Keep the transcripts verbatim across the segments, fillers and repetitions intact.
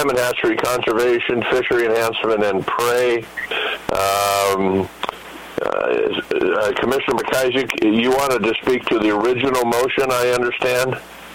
salmon hatchery conservation, fishery enhancement, and prey. Um, uh, uh, Commissioner McIsaac, you wanted to speak to the original motion, I understand?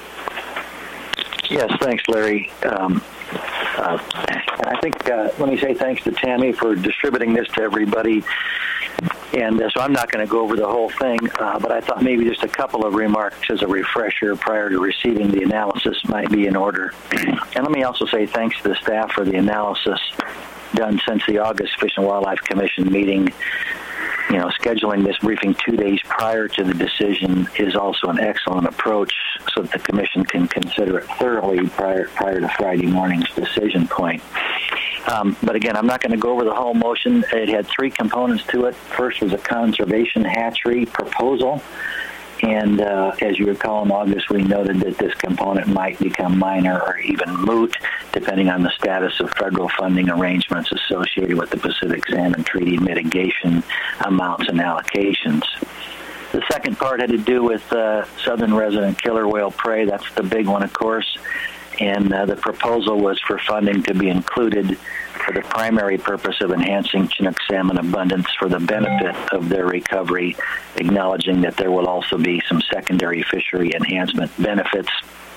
Yes, thanks, Larry. Um, uh, I think, uh, let me say thanks to Tammy for distributing this to everybody. And uh, so I'm not going to go over the whole thing, uh, but I thought maybe just a couple of remarks as a refresher prior to receiving the analysis might be in order. And let me also say thanks to the staff for the analysis done since the August Fish and Wildlife Commission meeting. You know, scheduling this briefing two days prior to the decision is also an excellent approach so that the Commission can consider it thoroughly prior, prior to Friday morning's decision point. Um, but again, I'm not going to go over the whole motion. It had three components to it. First was a conservation hatchery proposal. And uh, as you recall, in August, we noted that this component might become minor or even moot, depending on the status of federal funding arrangements associated with the Pacific Salmon Treaty mitigation amounts and allocations. The second part had to do with uh, southern resident killer whale prey. That's the big one, of course. And uh, the proposal was for funding to be included for the primary purpose of enhancing Chinook salmon abundance for the benefit of their recovery, acknowledging that there will also be some secondary fishery enhancement benefits.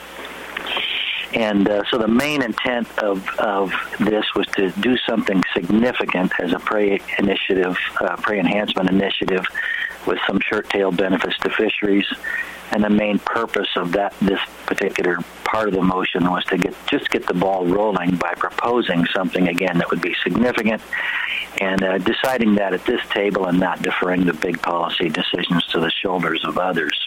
And uh, so the main intent of, of this was to do something significant as a prey initiative, uh, prey enhancement initiative with some shirt-tail benefits to fisheries. And the main purpose of that, this particular part of the motion, was to get just get the ball rolling by proposing something, again, that would be significant, and uh, deciding that at this table and not deferring the big policy decisions to the shoulders of others.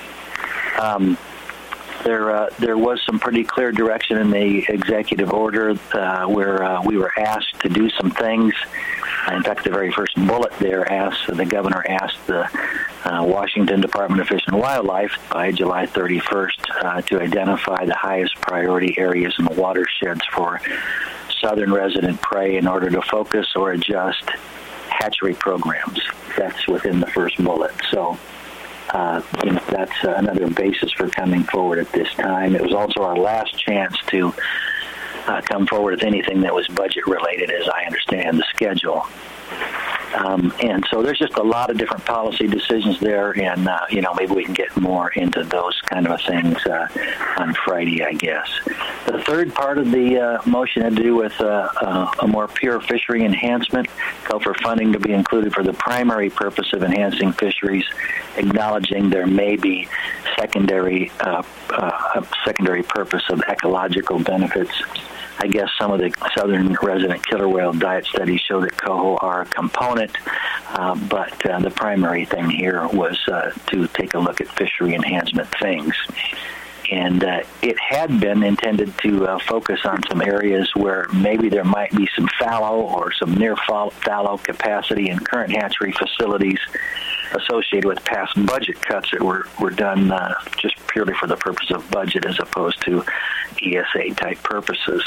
Um, there, uh, there was some pretty clear direction in the executive order uh, where uh, we were asked to do some things. In fact, the very first bullet there asked, the governor asked the uh, Washington Department of Fish and Wildlife by July thirty-first uh, to identify the highest priority areas and watersheds for southern resident prey in order to focus or adjust hatchery programs. That's within the first bullet. So uh, you know, that's uh, another basis for coming forward at this time. It was also our last chance to Uh, come forward with anything that was budget related, as I understand the schedule. Um, and so there's just a lot of different policy decisions there, and, uh, you know, maybe we can get more into those kind of things uh, on Friday, I guess. The third part of the uh, motion had to do with uh, uh, a more pure fishery enhancement, called for funding to be included for the primary purpose of enhancing fisheries, acknowledging there may be secondary, uh, uh, secondary purpose of ecological benefits. I guess some of the southern resident killer whale diet studies show that coho are a component, uh, but uh, the primary thing here was uh, to take a look at fishery enhancement things. And uh, it had been intended to uh, focus on some areas where maybe there might be some fallow or some near fallow capacity in current hatchery facilities associated with past budget cuts that were, were done uh, just purely for the purpose of budget as opposed to E S A-type purposes.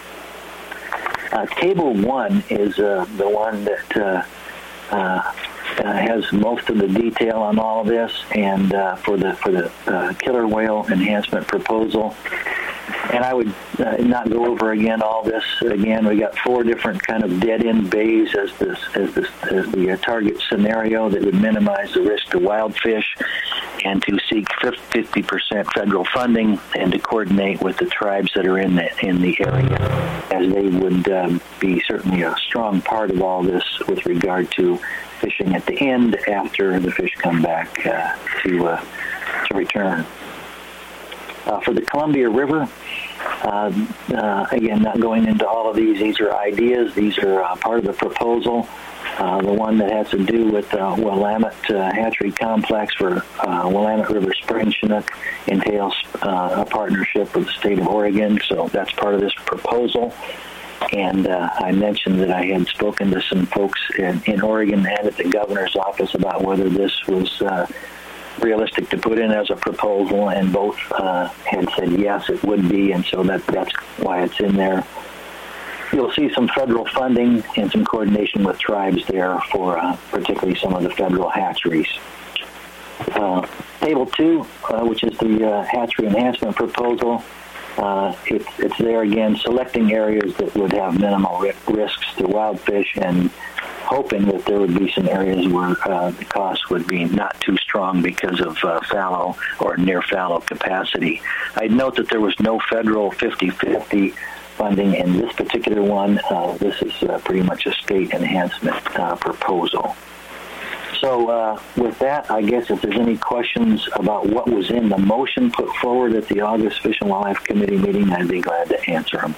Uh, table one is uh, the one that uh, uh, uh, has most of the detail on all of this, and uh, for the for the uh, killer whale enhancement proposal. And I would uh, not go over again all this again. We got four different kind of dead-end bays as this as this as the uh, target scenario that would minimize the risk to wild fish, and to seek fifty percent federal funding, and to coordinate with the tribes that are in the in the area, as they would um, be certainly a strong part of all this with regard to fishing at the end after the fish come back uh, to uh, to return. Uh, for the Columbia River, uh, uh, again, not going into all of these, these are ideas. These are uh, part of the proposal. Uh, the one that has to do with uh, Willamette uh, Hatchery Complex for uh, Willamette River Spring Chinook entails uh, a partnership with the state of Oregon, so that's part of this proposal. And uh, I mentioned that I had spoken to some folks in, in Oregon and at the governor's office about whether this was uh, realistic to put in as a proposal, and both uh, had said yes, it would be, and so that that's why it's in there. You'll see some federal funding and some coordination with tribes there for uh, particularly some of the federal hatcheries. Uh, table two, uh, which is the uh, hatchery enhancement proposal, Uh, it's, it's there again, selecting areas that would have minimal ri- risks to wild fish and hoping that there would be some areas where uh, the cost would be not too strong because of uh, fallow or near fallow capacity. I'd note that there was no federal fifty-fifty funding in this particular one. Uh, this is uh, pretty much a state enhancement uh, proposal. So uh, with that, I guess if there's any questions about what was in the motion put forward at the August Fish and Wildlife Committee meeting, I'd be glad to answer them.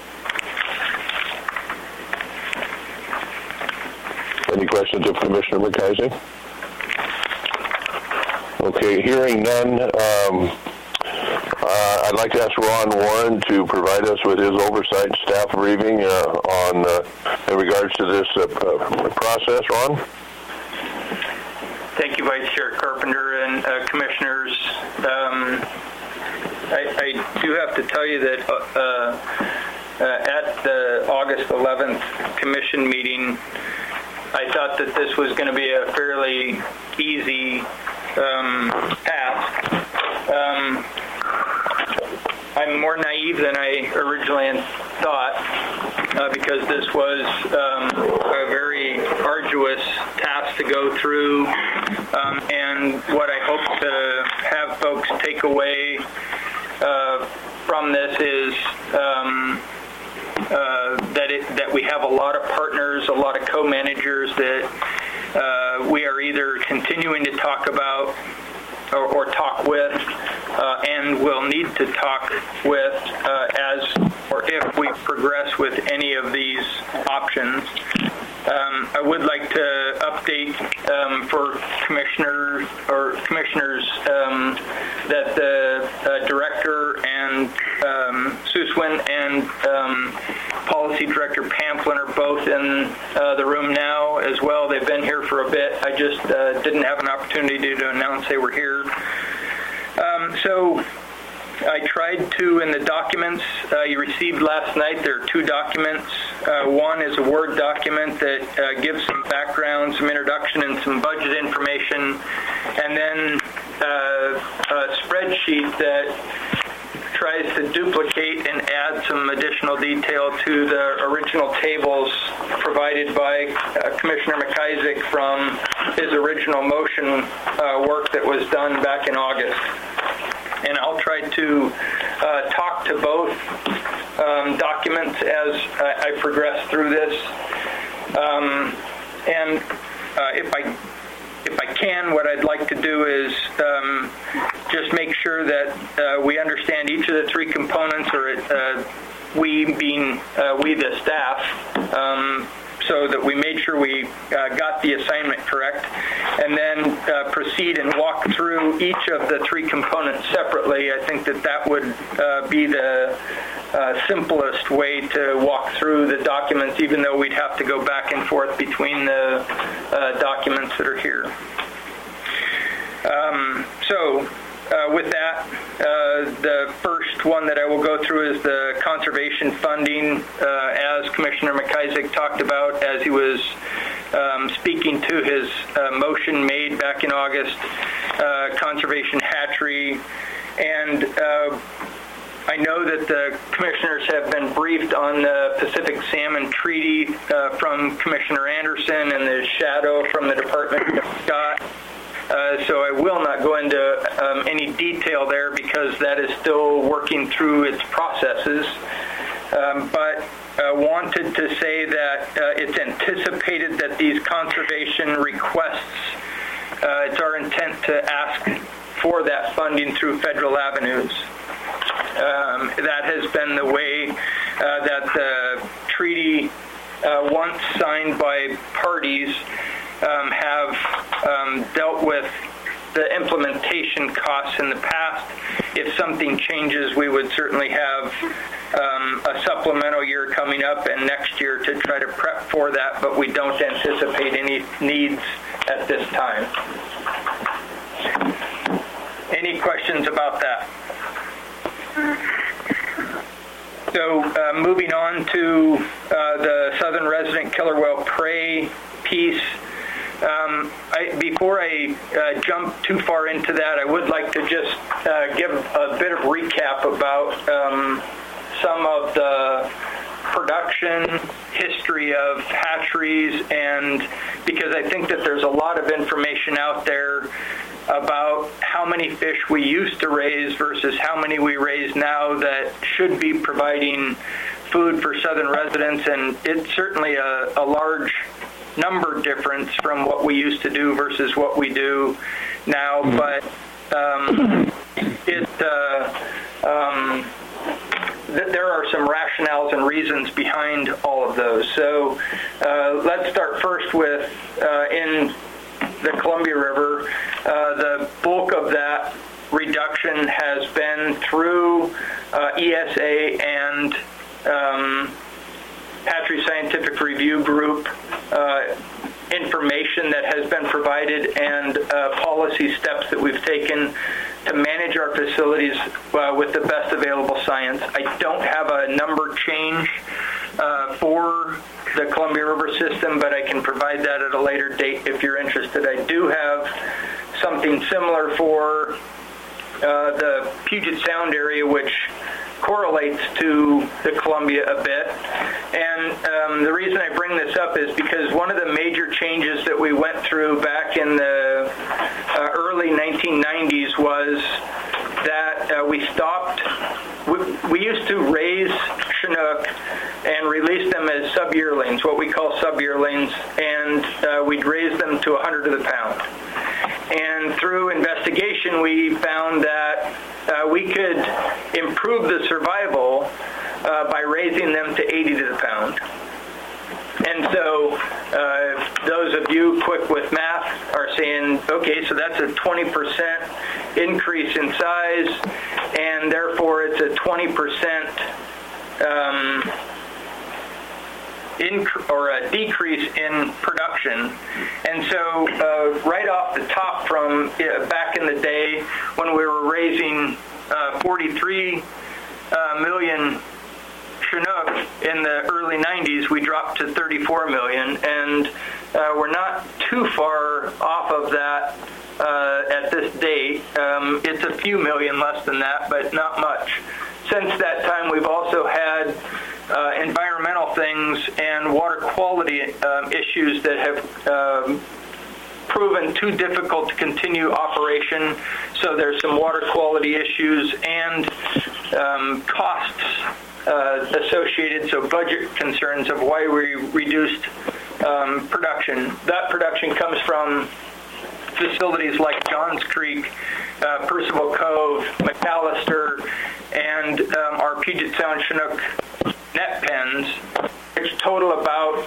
Any questions of Commissioner McIsaac? Okay, hearing none, um, uh, I'd like to ask Ron Warren to provide us with his oversight staff briefing uh, on uh, in regards to this uh, process. Ron? Thank you, Vice Chair Carpenter and uh, Commissioners. Um, I, I do have to tell you that uh, uh, at the August eleventh Commission meeting, I thought that this was going to be a fairly easy um, task. Um, I'm more naive than I originally thought uh, because this was um, a very arduous task to go through. Um, and what I hope to have folks take away uh, from this is um, uh, that it, that we have a lot of partners, a lot of co-managers that uh, we are either continuing to talk about or, or talk with, uh, and will need to talk with uh, as or if we progress with any of these options. Um, I would like to update um, for commissioner or commissioners um, that the uh, director and um, Suswin and um, policy director Pamplin are both in uh, the room now as well. They've been here for a bit. I just uh, didn't have an opportunity to announce they were here. Um, so I tried to, in the documents uh, you received last night, there are two documents. Uh, one is a Word document that uh, gives some background, some introduction, and some budget information, and then uh, a spreadsheet that tries to duplicate and add some additional detail to the original tables provided by uh, Commissioner McIsaac from his original motion uh, work that was done back in August. And I'll try to uh, talk to both um, documents as I, I progress through this. Um, and uh, if I if I can, what I'd like to do is um, just make sure that uh, we understand each of the three components, or uh, we being uh, we the staff, um, so that we made sure we uh, got the assignment correct, and then uh, proceed and walk through each of the three components separately. I think that that would uh, be the uh, simplest way to walk through the documents, even though we'd have to go back and forth between the uh, documents that are here. Um, so, Uh, with that, uh, the first one that I will go through is the conservation funding, uh, as Commissioner McIsaac talked about as he was um, speaking to his uh, motion made back in August, uh, conservation hatchery. And uh, I know that the commissioners have been briefed on the Pacific Salmon Treaty uh, from Commissioner Anderson and the shadow from the Department of Scott. Uh, so I will not go into um, any detail there because that is still working through its processes. Um, but uh, wanted to say that uh, it's anticipated that these conservation requests, uh, it's our intent to ask for that funding through federal avenues. Um, that has been the way uh, that the treaty, uh, once signed by parties, Um, have um, dealt with the implementation costs in the past. If something changes, we would certainly have um, a supplemental year coming up and next year to try to prep for that, but we don't anticipate any needs at this time. Any questions about that? So uh, moving on to uh, the southern resident killer whale prey piece. Um, I, before I uh, jump too far into that, I would like to just uh, give a bit of recap about um, some of the production history of hatcheries, and because I think that there's a lot of information out there about how many fish we used to raise versus how many we raise now that should be providing food for southern residents, and it's certainly a, a large number difference from what we used to do versus what we do now, but um, it uh, um, th- there are some rationales and reasons behind all of those. So uh, let's start first with uh, in the Columbia River, uh, the bulk of that reduction has been through uh, E S A and um, Hatchery Scientific Review Group uh, information that has been provided, and uh, policy steps that we've taken to manage our facilities uh, with the best available science. I don't have a number change uh, for the Columbia River system, but I can provide that at a later date if you're interested. I do have something similar for uh, the Puget Sound area, which correlates to the Columbia a bit. And um, the reason I bring this up is because one of the major changes that we went through back in the uh, early nineteen nineties was that uh, we stopped, we, we used to raise Chinook and release them as sub-yearlings, what we call sub-yearlings, and uh, we'd raise them to one hundred to the pound. And through investigation, we found that uh, we could improve the survival uh, by raising them to eighty to the pound. And so uh, those of you quick with math are saying, okay, so that's a twenty percent increase in size, and therefore it's a twenty percent um, inc- or a decrease in production. And so uh, right off the top from uh, back in the day when we were raising uh, forty-three uh, million Chinook in the early nineties, we dropped to thirty-four million, and uh, we're not too far off of that uh, at this date. Um, it's a few million less than that, but not much. Since that time, we've also had uh, environmental things and water quality um, issues that have um, proven too difficult to continue operation. So there's some water quality issues and um, costs uh, associated, so budget concerns of why we reduced um, production. That production comes from facilities like Johns Creek, uh, Percival Cove, McAllister, and um, our Puget Sound Chinook net pens, which total about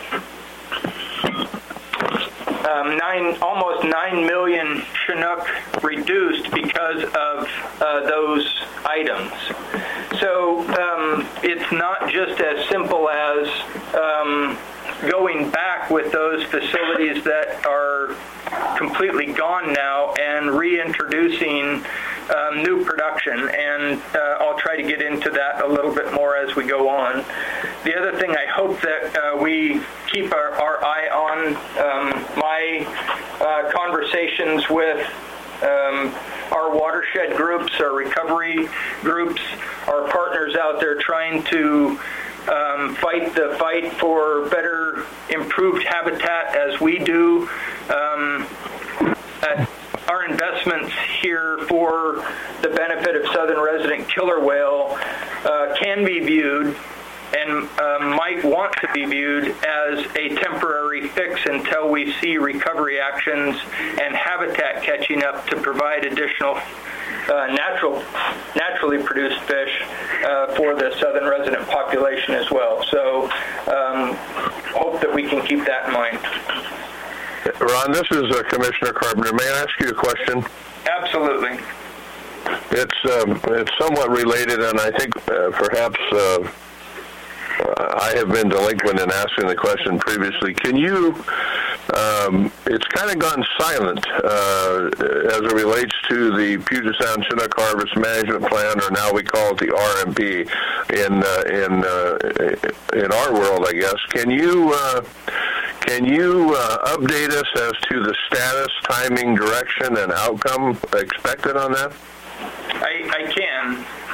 um, nine, almost nine million Chinook reduced because of uh, those items. So um, it's not just as simple as um, going back with those facilities that are completely gone now and reintroducing um, new production, and uh, I'll try to get into that a little bit more as we go on. The other thing I hope that uh, we keep our, our eye on, um, my uh, conversations with um, our watershed groups, our recovery groups, our partners out there trying to Um, fight the fight for better improved habitat as we do. Um, uh, our investments here for the benefit of southern resident killer whale uh, can be viewed and uh, might want to be viewed as a temporary fix until we see recovery actions and habitat catching up to provide additional Uh, natural, naturally produced fish uh, for the southern resident population as well. So um, hope that we can keep that in mind. Ron, this is uh, Commissioner Carpenter. May I ask you a question? Absolutely. It's um, it's somewhat related, and I think uh, perhaps uh, I have been delinquent in asking the question previously. Can you, um, it's kind of gone silent uh, as it relates to the Puget Sound Chinook Harvest Management Plan, or now we call it the R M P in uh, in uh, in our world, I guess. Can you uh, can you uh, update us as to the status, timing, direction, and outcome expected on that? I, I can.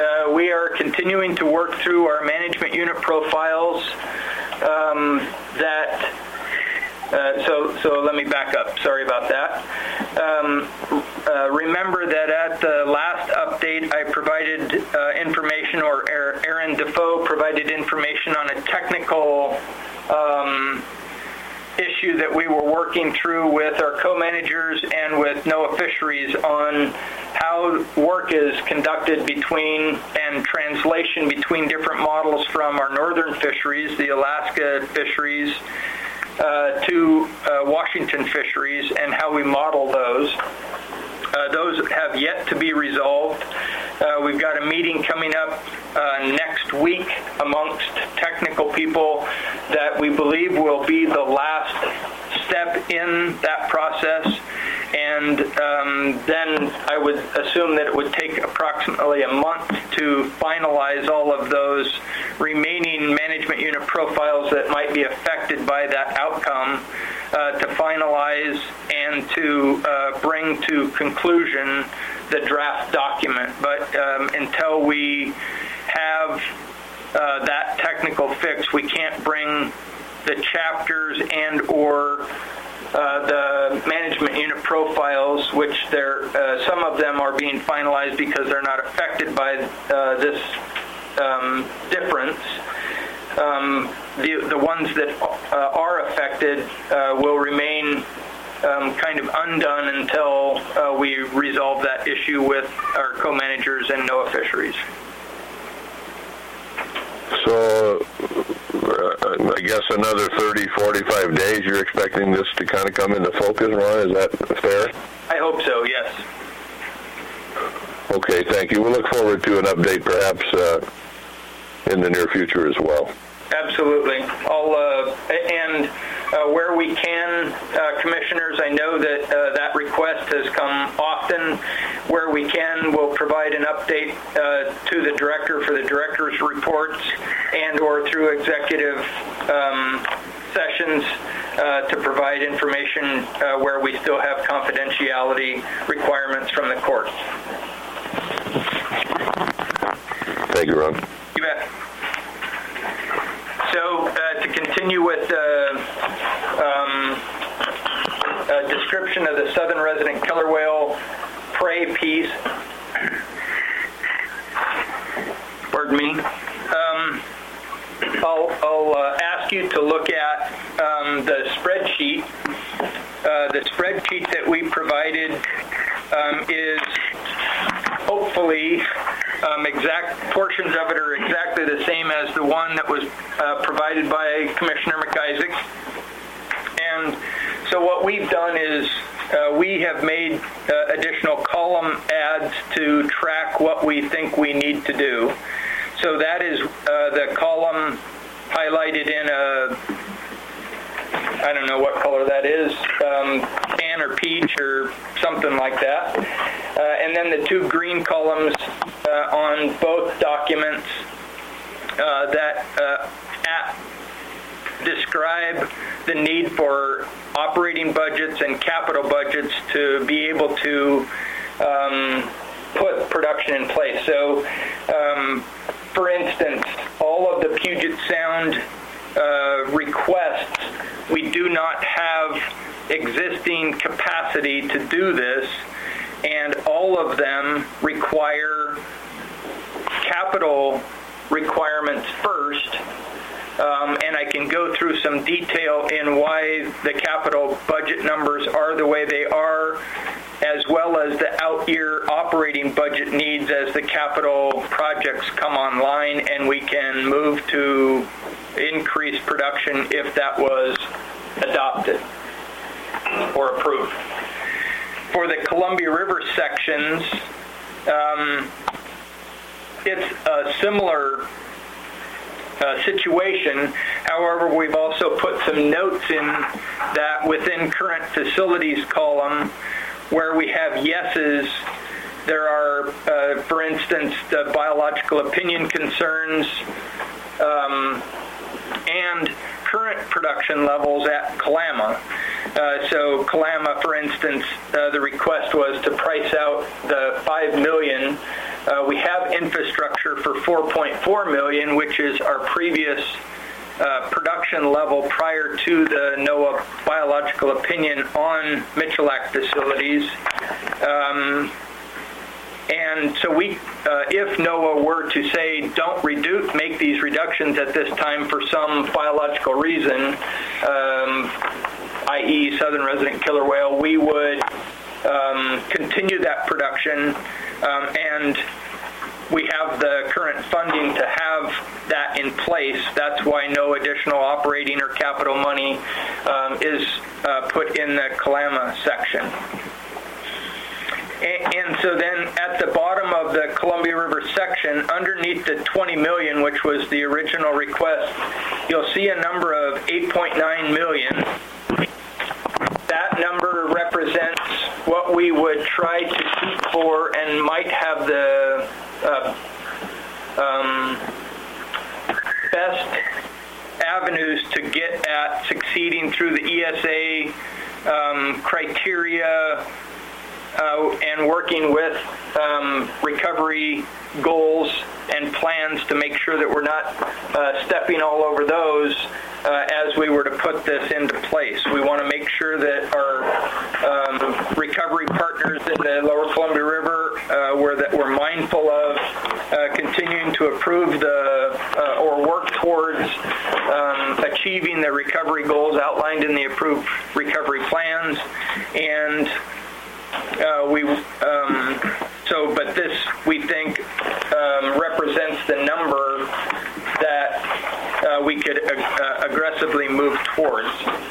uh, we are continuing to work through our management unit profiles um, that Uh, so, so let me back up. Sorry about that. Um, uh, remember that at the last update, I provided uh, information, or Aaron Defoe provided information on a technical um, issue that we were working through with our co-managers and with NOAA Fisheries on how work is conducted between and translation between different models from our northern fisheries, the Alaska fisheries, Uh, to uh, Washington fisheries, and how we model those. Uh, those have yet to be resolved. Uh, we've got a meeting coming up uh, next week amongst technical people that we believe will be the last step in that process. And um, then I would assume that it would take approximately a month to finalize all of those remaining management unit profiles that might be affected by that outcome, uh, to finalize and to uh, bring to conclusion the draft document. But um, until we have uh, that technical fix, we can't bring the chapters and or Uh, the management unit profiles, which they're, uh, some of them are being finalized because they're not affected by uh, this um, difference. Um, the, the ones that uh, are affected uh, will remain um, kind of undone until uh, we resolve that issue with our co-managers and NOAA Fisheries. So, uh, I guess another thirty, forty-five days, you're expecting this to kind of come into focus, Ron? Is that fair? I hope so, yes. Okay, thank you. We'll look forward to an update perhaps uh, in the near future as well. Absolutely. I'll, uh, and uh, where we can, uh, commissioners, I know that uh, that request has come often. Where we can, we'll provide an update uh, to the director for the director's reports and or through executive um, sessions uh, to provide information uh, where we still have confidentiality requirements from the court. Thank you, Ron. You bet. So uh, to continue with the uh, um, uh, description of the southern resident killer whale prey piece, pardon me, um, I'll, I'll uh, ask you to look at um, the spreadsheet. Uh, the spreadsheet that we provided um, is hopefully um, exact portions of it are exactly the same as the one that was uh, provided by Commissioner McIsaac. And so what we've done is uh, we have made uh, additional column adds to track what we think we need to do. So that is uh, the column highlighted in a, I don't know what color that is, um, tan or peach or something like that. Uh, and then the two green columns uh, on both documents uh, that uh, at, describe the need for operating budgets and capital budgets to be able to um, put production in place. So, um, for instance, all of the Puget Sound uh, requests, we do not have existing capacity to do this, and all of them require capital requirements first. Um, and I can go through some detail in why the capital budget numbers are the way they are, as well as the out-year operating budget needs as the capital projects come online, and we can move to increase production if that was adopted or approved. For the Columbia River sections, um, it's a similar Uh, situation. However, we've also put some notes in that within current facilities column where we have yeses. There are, uh, for instance, the biological opinion concerns um, and current production levels at Kalama. Uh, so Kalama, for instance, uh, the request was to price out the five million dollars Uh, we have infrastructure for four point four million dollars, which is our previous uh, production level prior to the NOAA biological opinion on Michelac facilities. Um, and so we, uh, if NOAA were to say don't reduce, make these reductions at this time for some biological reason, um, that is southern resident killer whale, we would um, continue that production, um, and we have the current funding to have that in place. That's why no additional operating or capital money um, is uh, put in the Kalama section. And, and so then at the bottom of the Columbia River section, underneath the twenty million dollars, which was the original request, you'll see a number of eight point nine million dollars. That number represents what we would try to shoot for and might have the uh, um, best avenues to get at succeeding through the E S A um, criteria uh, and working with um, recovery goals and plans to make sure that we're not uh, stepping all over those uh, as we were to put this into place. We want to make sure that our um, recovery partners in the Lower Columbia River uh, were that we're mindful of uh, continuing to approve the uh, or work towards um, achieving the recovery goals outlined in the approved recovery plans. And uh, we um, so but this we think um, represents the number that uh, we could uh, aggressively move towards.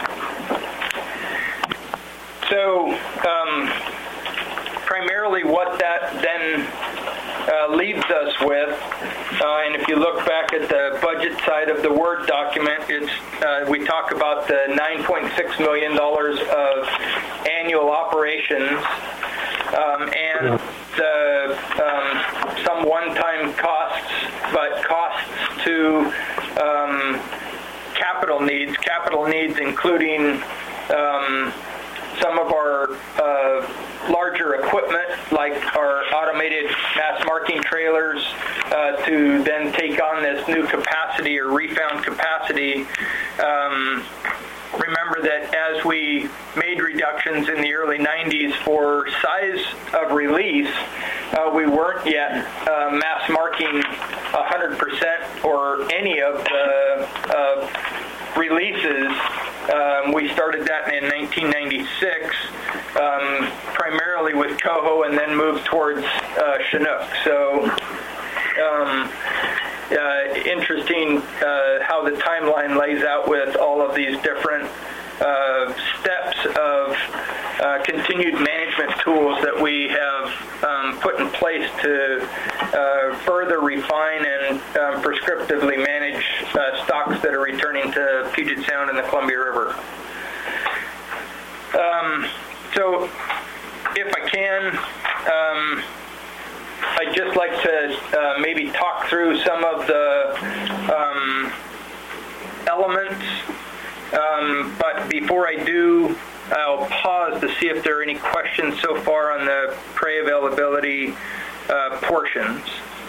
So um, primarily what that then uh, leaves us with, uh, and if you look back at the budget side of the Word document, it's uh, we talk about the nine point six million dollars of annual operations um, and the, um, some one-time costs, but costs to um, capital needs, capital needs including um, some of our uh, larger equipment, like our automated mass marking trailers, uh, to then take on this new capacity or refound capacity. Um, remember that as we made reductions in the early nineties for size of release, uh, we weren't yet uh, mass marking one hundred percent or any of the uh, releases. Um, we started that in nineteen ninety-six, um, primarily with Coho, and then moved towards uh, Chinook. So um, uh, interesting uh, how the timeline lays out with all of these different uh, steps of uh, continued management tools that we have um, put in place to uh, further refine and um, prescriptively manage uh, stocks that are returning to Puget Sound and the Columbia River. Um, so if I can, um, I'd just like to uh, maybe talk through some of the um, elements, um, but before I do, I'll pause to see if there are any questions so far on the prey availability uh, portions.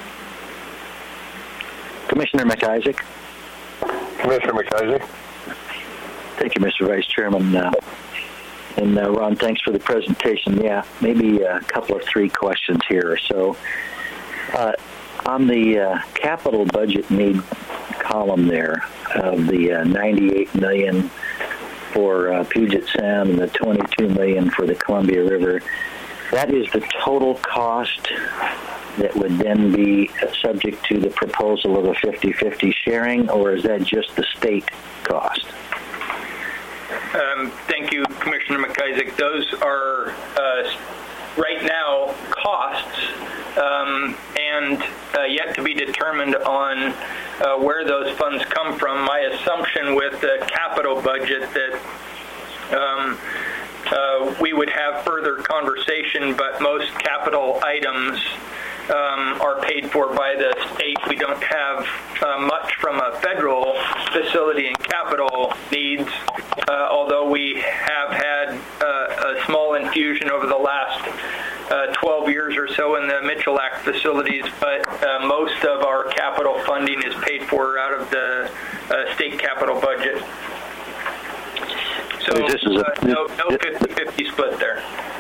Commissioner McIsaac. Commissioner McIsaac. Thank you, Mister Vice Chairman. Uh, and uh, Ron, thanks for the presentation. Yeah, maybe a couple of three questions here. So uh, on the uh, capital budget need column there of the uh, ninety-eight million dollars for uh, Puget Sound and the twenty-two million dollars for the Columbia River, that is the total cost that would then be subject to the proposal of a fifty-fifty sharing, or is that just the state cost? Um, thank you, Commissioner McIsaac. Those are uh, right now costs um, and uh, yet to be determined on uh, where those funds come from. My assumption with the capital budget that um, uh, we would have further conversation, but most capital items Um, are paid for by the state. We don't have uh, much from a federal facility and capital needs, uh, although we have had uh, a small infusion over the last uh, twelve years or so in the Mitchell Mitchell Act facilities, but uh, most of our capital funding is paid for out of the uh, state capital budget. So this is a, uh, no, no fifty-fifty split there.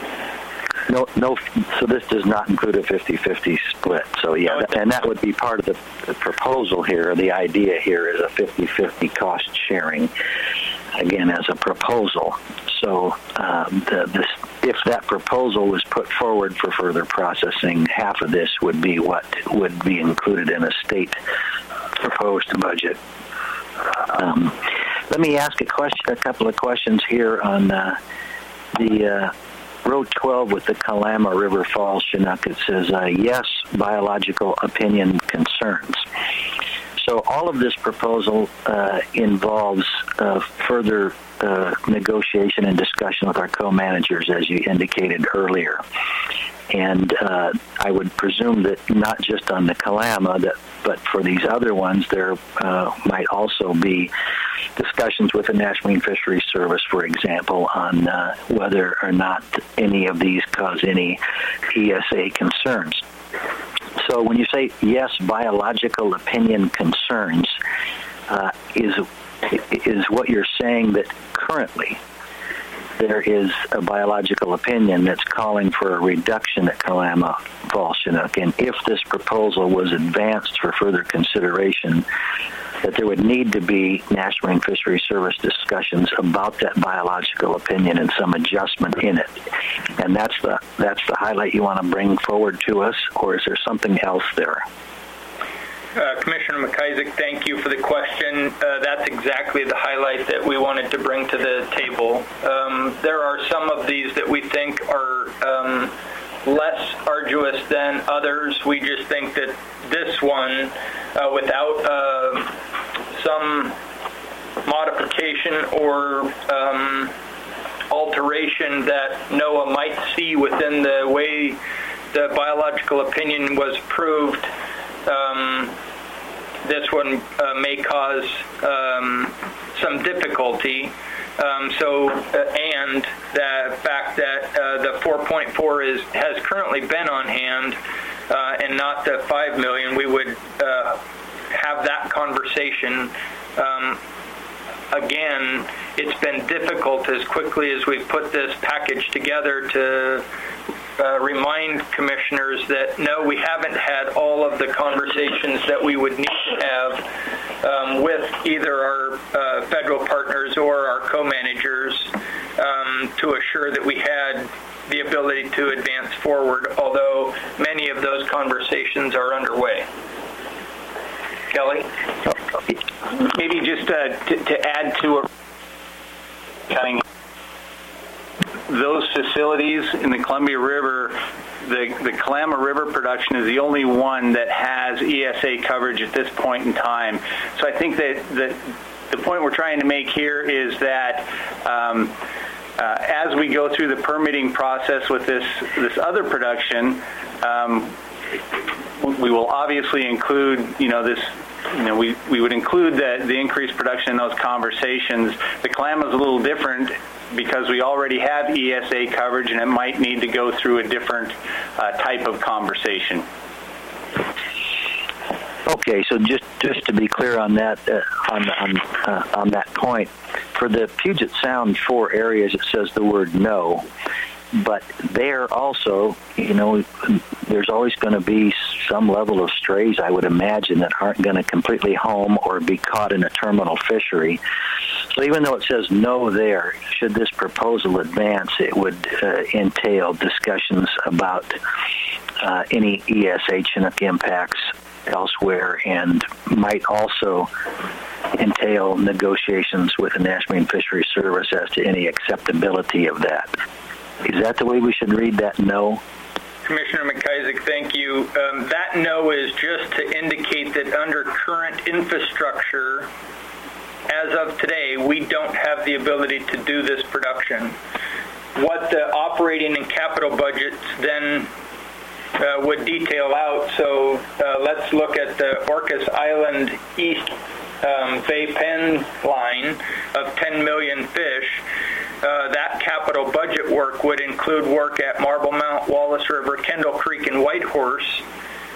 No, no. So this does not include a fifty-fifty split. So yeah, that, and that would be part of the, the proposal here. The idea here is a fifty-fifty cost sharing, again, as a proposal. So um, the, this, if that proposal was put forward for further processing, half of this would be what would be included in a state proposed budget. Um, let me ask a question, a couple of questions here on uh, the. Uh, Road twelve with the Kalama River Falls Chinook. It says, uh, yes, biological opinion concerns. So all of this proposal uh, involves uh, further uh, negotiation and discussion with our co-managers, as you indicated earlier. And uh, I would presume that not just on the Kalama, that, but for these other ones, there uh, might also be discussions with the National Marine Fisheries Service, for example, on uh, whether or not any of these cause any E S A concerns. So when you say, yes, biological opinion concerns, uh, is is what you're saying that currently there is a biological opinion that's calling for a reduction at Kalama Falls Chinook, and if this proposal was advanced for further consideration, that there would need to be National Marine Fisheries Service discussions about that biological opinion and some adjustment in it. And that's the that's the highlight you want to bring forward to us, or is there something else there? Uh, Commissioner McIsaac, thank you for the question. Uh, that's exactly the highlight that we wanted to bring to the table. Um, there are some of these that we think are um, less arduous than others. We just think that this one, uh, without uh, some modification or um, alteration that NOAA might see within the way the biological opinion was approved, Um, this one uh, may cause um, some difficulty. Um, so, uh, and the fact that uh, the four point four is has currently been on hand uh, and not the five million, we would uh, have that conversation. Um, again, it's been difficult as quickly as we've put this package together to Uh, remind commissioners that no, we haven't had all of the conversations that we would need to have um, with either our uh, federal partners or our co-managers um, to assure that we had the ability to advance forward, although many of those conversations are underway. Kelly? Maybe just uh, to, to add to a cutting those facilities in the Columbia River, the, the Kalama River production is the only one that has E S A coverage at this point in time. So I think that the, the point we're trying to make here is that um, uh, as we go through the permitting process with this, this other production, um, we will obviously include, you know, this You know, we, we would include the, the increased production in those conversations. The Kalama is a little different because we already have E S A coverage, and it might need to go through a different uh, type of conversation. Okay, so just, just to be clear on that, uh, on on, uh, on that point, for the Puget Sound four areas, it says the word no. But there also, you know, there's always going to be some level of strays, I would imagine, that aren't going to completely home or be caught in a terminal fishery. So even though it says no there, should this proposal advance, it would uh, entail discussions about uh, any E S A Chinook impacts elsewhere, and might also entail negotiations with the National Marine Fisheries Service as to any acceptability of that. Is that the way we should read that no? Commissioner McIsaac, thank you. Um, that no is just to indicate that under current infrastructure, as of today, we don't have the ability to do this production. What the operating and capital budgets then uh, would detail out, so uh, let's look at the Orcas Island East um, Bay Pen line of ten million fish. Uh, that capital budget work would include work at Marble Mount, Wallace River, Kendall Creek, and Whitehorse.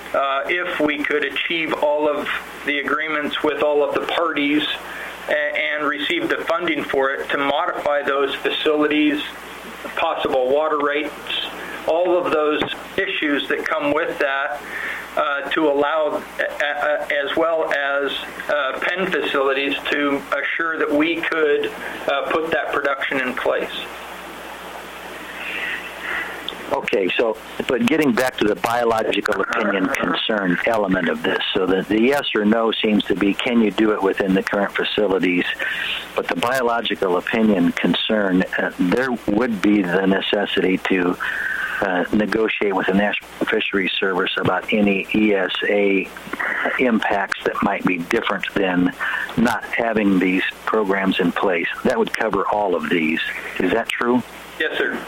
uh, if we could achieve all of the agreements with all of the parties and receive the funding for it, to modify those facilities, possible water rates, all of those issues that come with that, uh, to allow, uh, as well as uh, pen facilities, to assure that we could uh, put that production in place. Okay, so, but getting back to the biological opinion concern element of this, so that the yes or no seems to be, can you do it within the current facilities? But the biological opinion concern, uh, there would be the necessity to uh, negotiate with the National Fisheries Service about any E S A impacts that might be different than not having these programs in place. That would cover all of these. Is that true? Yes, sir.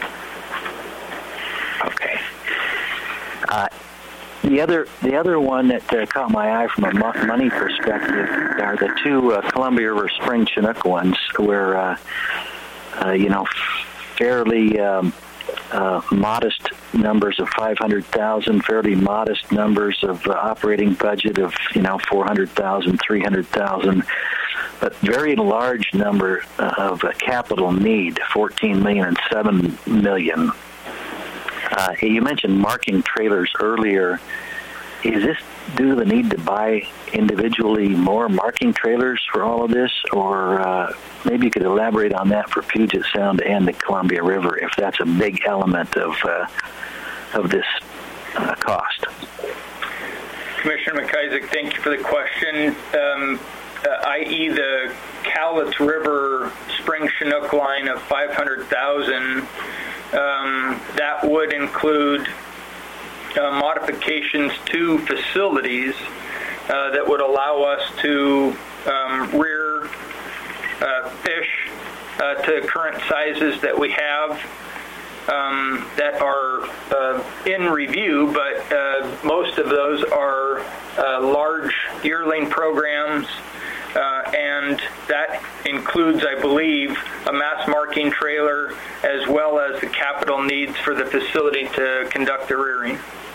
Okay. Uh, the other the other one that uh, caught my eye from a mo- money perspective are the two uh, Columbia River Spring Chinook ones, where uh, uh, you know fairly um, uh, modest numbers of five hundred thousand, fairly modest numbers of uh, operating budget of you know four hundred thousand, three hundred thousand, but very large number of uh, capital need, fourteen million and seven million. Uh, you mentioned marking trailers earlier. Is this due to the need to buy individually more marking trailers for all of this? Or uh, maybe you could elaborate on that for Puget Sound and the Columbia River, if that's a big element of uh, of this uh, cost. Commissioner McIsaac, thank you for the question. Um, uh, that is the Cowlitz River Spring Chinook line of five hundred thousand. Um, that would include uh, modifications to facilities uh, that would allow us to um, rear uh, fish uh, to current sizes that we have um, that are uh, in review, but uh, most of those are uh, large yearling programs. Uh, and that includes, I believe, a mass marking trailer as well as the capital needs for the facility to conduct the rearing.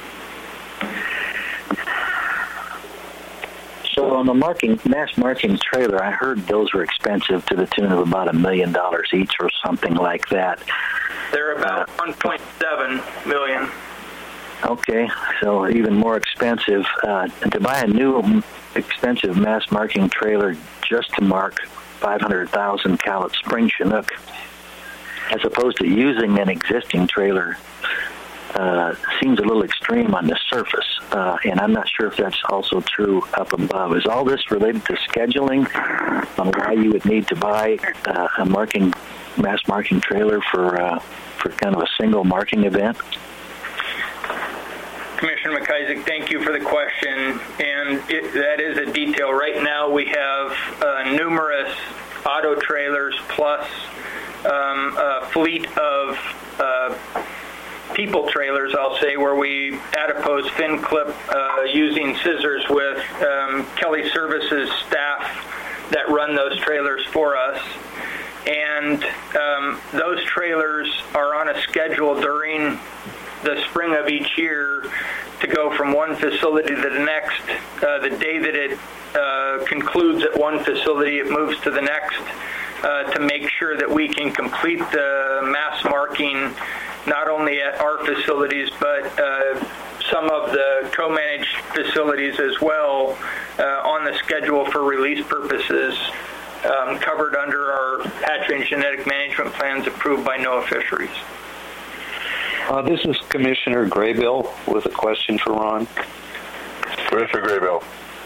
So on the marking, mass marking trailer, I heard those were expensive to the tune of about a million dollars each or something like that. They're about uh, one point seven million. Okay, so even more expensive. Uh, to buy a new expensive mass marking trailer just to mark five hundred thousand Cowlitz Spring Chinook, as opposed to using an existing trailer, uh, seems a little extreme on the surface, uh, and I'm not sure if that's also true up above. Is all this related to scheduling on why you would need to buy uh, a marking, mass marking trailer for uh, for kind of a single marking event? Commissioner McIsaac, thank you for the question, and it, that is a detail. Right now we have uh, numerous auto trailers plus um, a fleet of uh, people trailers, I'll say, where we adipose fin clip uh, using scissors with um, Kelly Services staff that run those trailers for us. And um, those trailers are on a schedule during the spring of each year to go from one facility to the next. Uh, the day that it uh, concludes at one facility, it moves to the next uh, to make sure that we can complete the mass marking not only at our facilities but uh, some of the co-managed facilities as well uh, on the schedule for release purposes um, covered under our hatchery and genetic management plans approved by NOAA Fisheries. Uh, this is Commissioner Graybill with a question for Ron. Commissioner Graybill.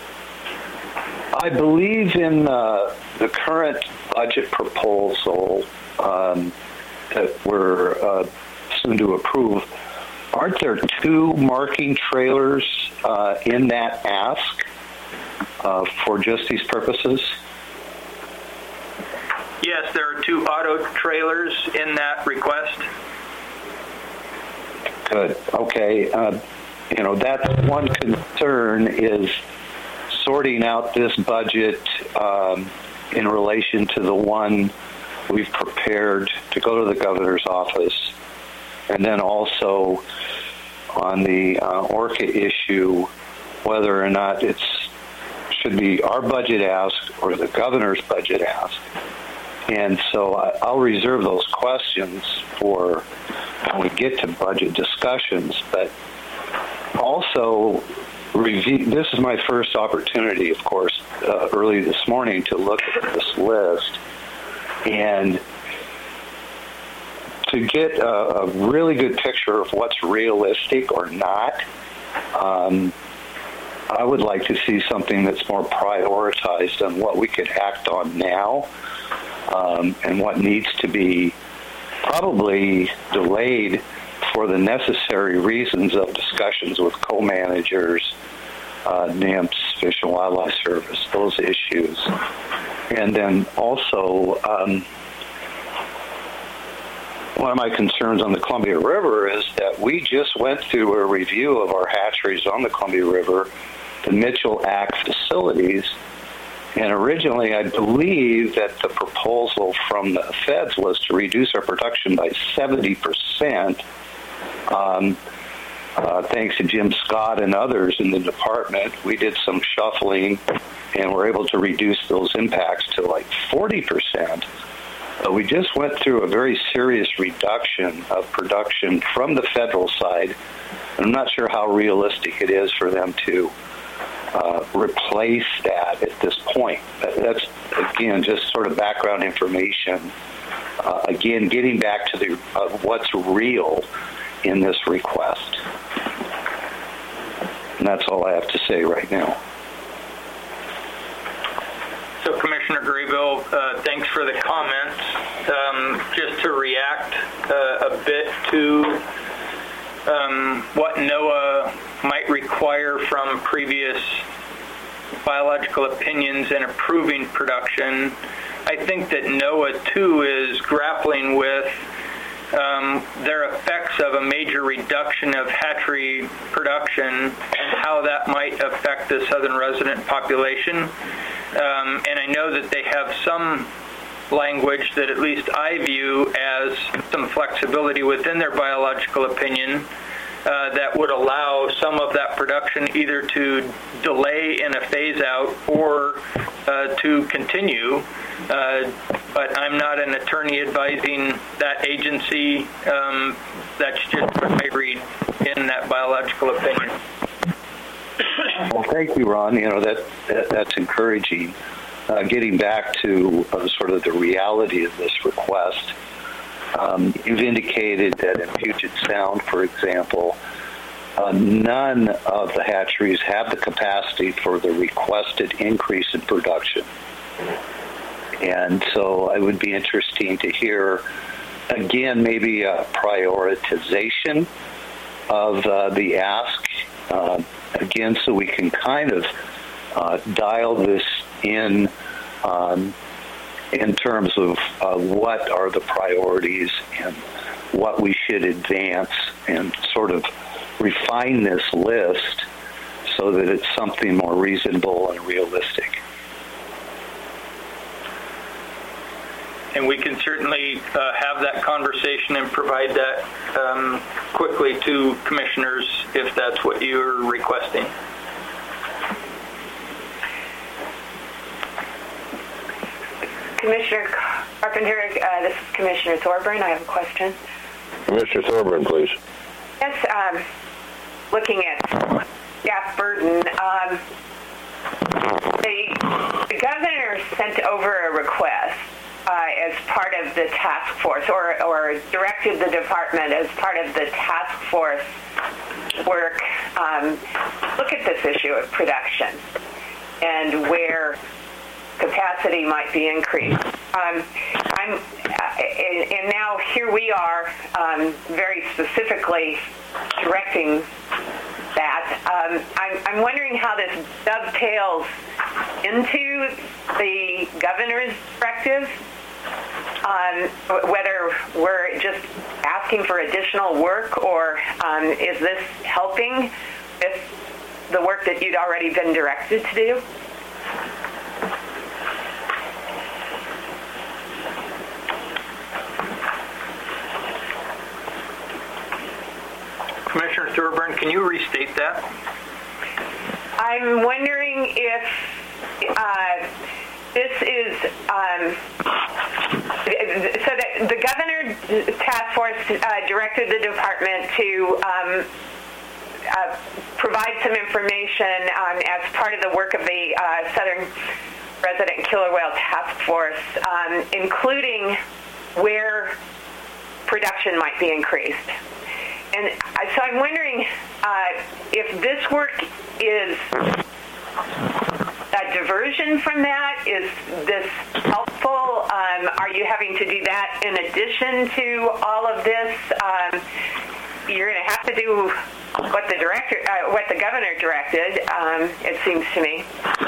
I believe in uh, the current budget proposal um, that we're uh, soon to approve. Aren't there two marking trailers uh, in that ask uh, for just these purposes? Yes, there are two auto trailers in that request. Good. Okay. Uh, you know, that's one concern is sorting out this budget um, in relation to the one we've prepared to go to the governor's office. And then also on the uh, ORCA issue, whether or not it's should be our budget ask or the governor's budget ask. And so I, I'll reserve those questions for when we get to budget discussions. But also, review, this is my first opportunity, of course, uh, early this morning to look at this list and to get a, a really good picture of what's realistic or not. Um, I would like to see something that's more prioritized on what we could act on now um, and what needs to be probably delayed for the necessary reasons of discussions with co-managers, uh, NIMS, Fish and Wildlife Service, those issues. And then also, um, one of my concerns on the Columbia River is that we just went through a review of our hatcheries on the Columbia River, the Mitchell Act facilities, and originally I believe that the proposal from the feds was to reduce our production by seventy percent. Um, uh, thanks to Jim Scott and others in the department, we did some shuffling and were able to reduce those impacts to like forty percent. Uh, we just went through a very serious reduction of production from the federal side. And I'm not sure how realistic it is for them to uh, replace that at this point. That's, again, just sort of background information. Uh, again, getting back to the uh, what's real in this request. And that's all I have to say right now. So, Commissioner Graybill, uh, thanks for the comments. Um, just to react uh, a bit to um, what NOAA might require from previous biological opinions in approving production, I think that NOAA, too, is grappling with um, their effects of a major reduction of hatchery production and how that might affect the southern resident population. Um, and I know that they have some language that at least I view as some flexibility within their biological opinion uh, that would allow some of that production either to delay in a phase out or uh, to continue. Uh, but I'm not an attorney advising that agency. Um, that's just what I read in that biological opinion. Well, thank you, Ron. You know, that, that that's encouraging. Uh, getting back to uh, sort of the reality of this request, um, you've indicated that in Puget Sound, for example, uh, none of the hatcheries have the capacity for the requested increase in production. And so it would be interesting to hear, again, maybe a prioritization of uh, the ask, uh, again, so we can kind of uh, dial this in um, in terms of uh, what are the priorities and what we should advance and sort of refine this list so that it's something more reasonable and realistic. And we can certainly uh, have that conversation and provide that um, quickly to commissioners if that's what you're requesting. Commissioner Carpenter, uh, this is Commissioner Thorburn. I have a question. Commissioner Thorburn, please. Yes, um, looking at staff burden, um, the, the governor sent over a request uh, as part of the task force, or, or directed the department as part of the task force work, um, look at this issue of production and where capacity might be increased. Um, I'm, uh, and, and now here we are um, very specifically directing that. Um, I'm, I'm wondering how this dovetails into the governor's directive, um, whether we're just asking for additional work or um, is this helping with the work that you'd already been directed to do? Commissioner Thorburn, can you restate that? I'm wondering if uh, this is, um, so that the governor task force uh, directed the department to um, uh, provide some information um, as part of the work of the uh, Southern Resident Killer Whale Task Force, um, including where production might be increased. And so I'm wondering uh, if this work is a diversion from that. Is this helpful? Um, are you having to do that in addition to all of this? Um, you're going to have to do what the director, uh, what the governor directed, um, it seems to me.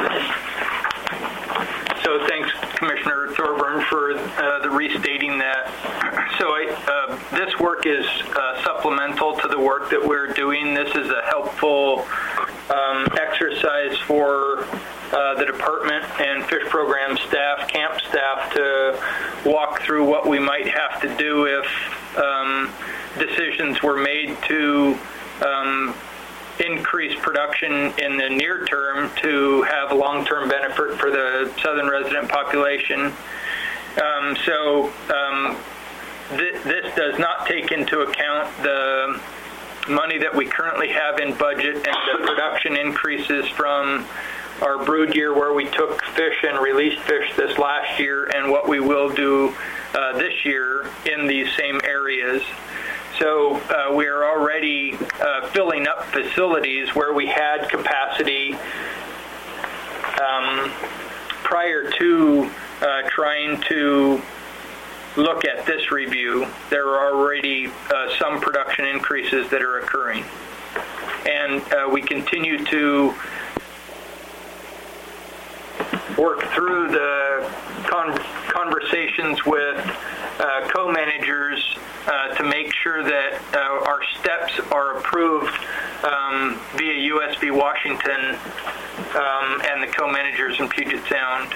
So thanks, Commissioner Thorburn, for uh, the restating that. So I, uh, this work is uh, supplemental to the work that we're doing. This is a helpful um, exercise for uh, the department and fish program staff, camp staff, to walk through what we might have to do if um, decisions were made to um, increase production in the near term to have long-term benefit for the southern resident population. Um, so um, th- this does not take into account the money that we currently have in budget and the production increases from our brood year, where we took fish and released fish this last year, and what we will do uh, this year in these same areas. So uh, we are already uh, filling up facilities where we had capacity um, prior to uh, trying to look at this review. There are already uh, some production increases that are occurring. And uh, we continue to work through the con- conversations with uh, co-managers uh, to make sure that uh, our steps are approved um, via U S B Washington um, and the co-managers in Puget Sound.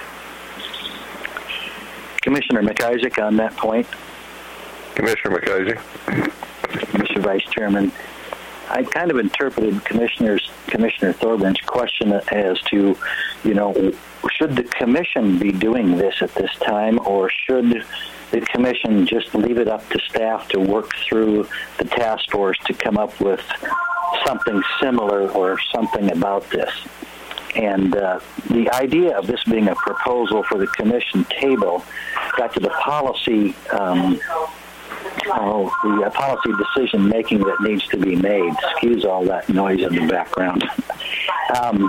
Commissioner McIsaac, on that point. Commissioner McIsaac. Mister Vice Chairman, I kind of interpreted Commissioner's Commissioner Thorburn's question as to, you know, should the commission be doing this at this time, or should the commission just leave it up to staff to work through the task force to come up with something similar or something about this? And uh, the idea of this being a proposal for the commission table got to the policy um, Oh, the uh, policy decision making that needs to be made. Excuse all that noise in the background. um,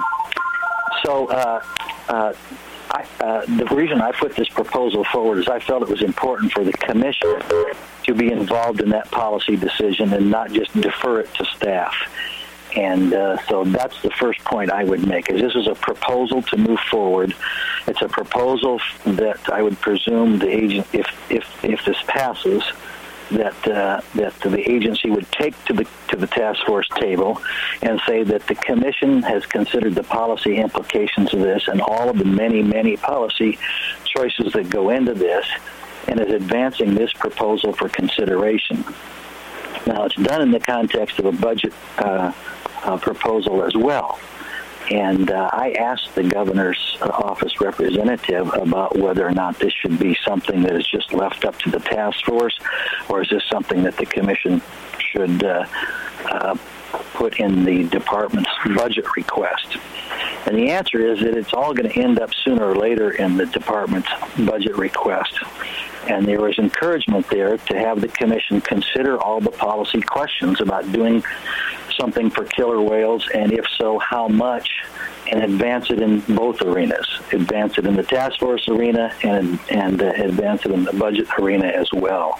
so uh, uh, I, uh, the reason I put this proposal forward is I felt it was important for the commission to be involved in that policy decision and not just defer it to staff. And uh, so that's the first point I would make, is this is a proposal to move forward. It's a proposal that I would presume the agent, if if if this passes, that uh, that the agency would take to the to the task force table and say that the commission has considered the policy implications of this and all of the many, many policy choices that go into this, and is advancing this proposal for consideration. Now, it's done in the context of a budget uh, uh, proposal as well. And uh, I asked the governor's office representative about whether or not this should be something that is just left up to the task force, or is this something that the commission should uh, uh, put in the department's budget request. And the answer is that it's all going to end up sooner or later in the department's budget request. And there was encouragement there to have the commission consider all the policy questions about doing something for killer whales, and if so, how much, and advance it in both arenas. Advance it in the task force arena and and uh, advance it in the budget arena as well.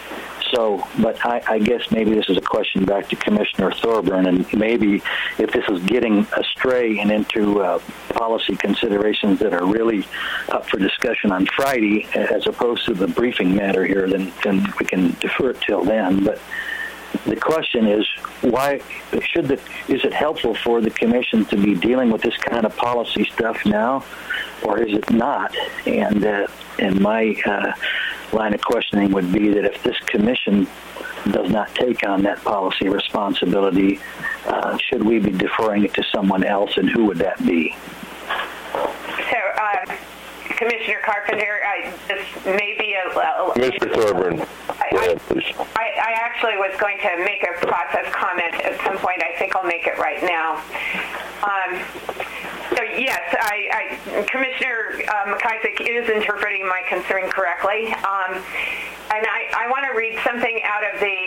So, but I, I guess maybe this is a question back to Commissioner Thorburn, and maybe if this is getting astray and into uh, policy considerations that are really up for discussion on Friday, as opposed to the briefing matter here, then, then we can defer it till then. But the question is, why should the, is it helpful for the commission to be dealing with this kind of policy stuff now, or is it not? And uh, and my uh, line of questioning would be that if this commission does not take on that policy responsibility, uh, should we be deferring it to someone else, and who would that be? So, uh, Commissioner Carpenter, I, this may be a... a Mister Thorburn, go ahead, please. I, I actually was going to make a process comment at some point. I think I'll make it right now. Um, so, yes, I, I, Commissioner uh, McIsaac is interpreting my concern correctly. Um, and I, I want to read something out of the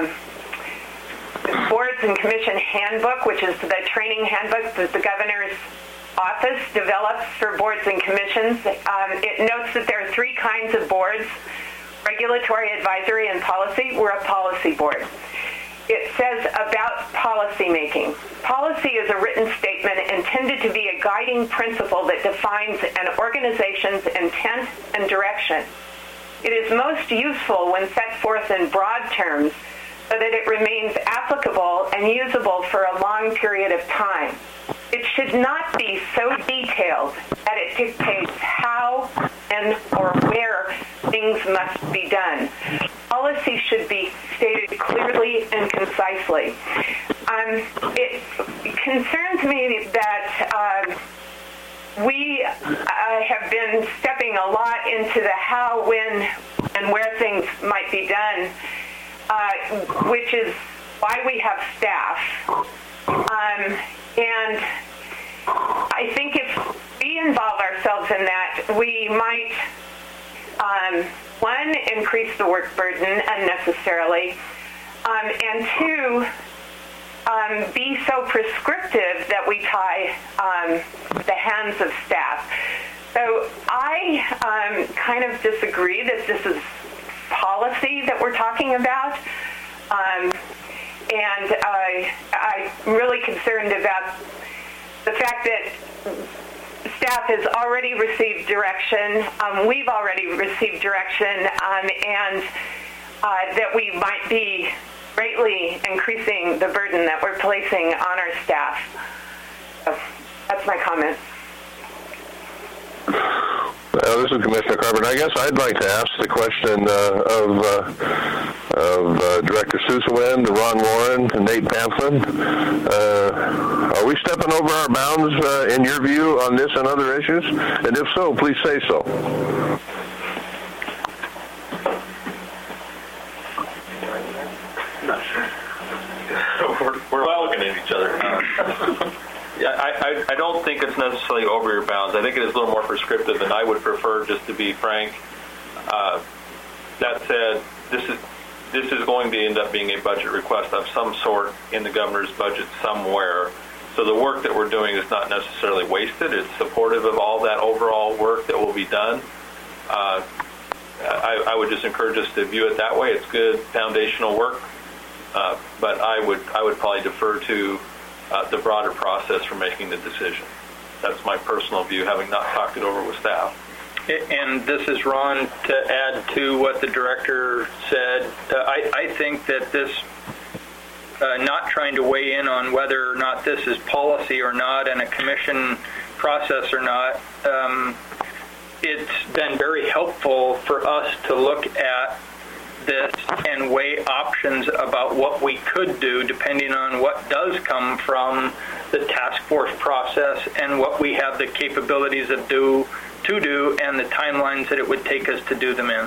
um, Boards and Commission Handbook, which is the training handbook that the governor's office develops for boards and commissions. Um, it notes that there are three kinds of boards: regulatory, advisory, and policy. We're a policy board. It says about policy making. Policy is a written statement intended to be a guiding principle that defines an organization's intent and direction. It is most useful when set forth in broad terms so that it remains applicable and usable for a long period of time. It should not be so detailed that it dictates how and or where things must be done. Policy should be stated clearly and concisely. Um, it concerns me that um, we uh, have been stepping a lot into the how, when, and where things might be done, uh, which is why we have staff. Um, and I think if we involve ourselves in that, we might, um, one, increase the work burden unnecessarily, um, and two, um, be so prescriptive that we tie um, the hands of staff. So I um, kind of disagree that this is policy that we're talking about. Um, And uh, I'm really concerned about the fact that staff has already received direction. Um, we've already received direction, um, and uh, that we might be greatly increasing the burden that we're placing on our staff. So that's my comment. Uh, this is Commissioner Carpenter. I guess I'd like to ask the question uh, of uh, of uh, Director Susawind, Ron Warren, and Nate Pamplin. Uh, are we stepping over our bounds, uh, in your view, on this and other issues? And if so, please say so. Not sure. we're we're all looking at each other. Uh, Yeah, I, I, I don't think it's necessarily over your bounds. I think it is a little more prescriptive, and I would prefer, just to be frank. Uh, that said, this is this is going to end up being a budget request of some sort in the governor's budget somewhere. So the work that we're doing is not necessarily wasted. It's supportive of all that overall work that will be done. Uh, I, I would just encourage us to view it that way. It's good foundational work, uh, but I would I would probably defer to Uh, the broader process for making the decision. That's my personal view, having not talked it over with staff. And this is Ron. To add to what the director said, uh, I, I think that this, uh, not trying to weigh in on whether or not this is policy or not and a commission process or not, um, it's been very helpful for us to look at this and weigh options about what we could do depending on what does come from the task force process and what we have the capabilities of do to do and the timelines that it would take us to do them in.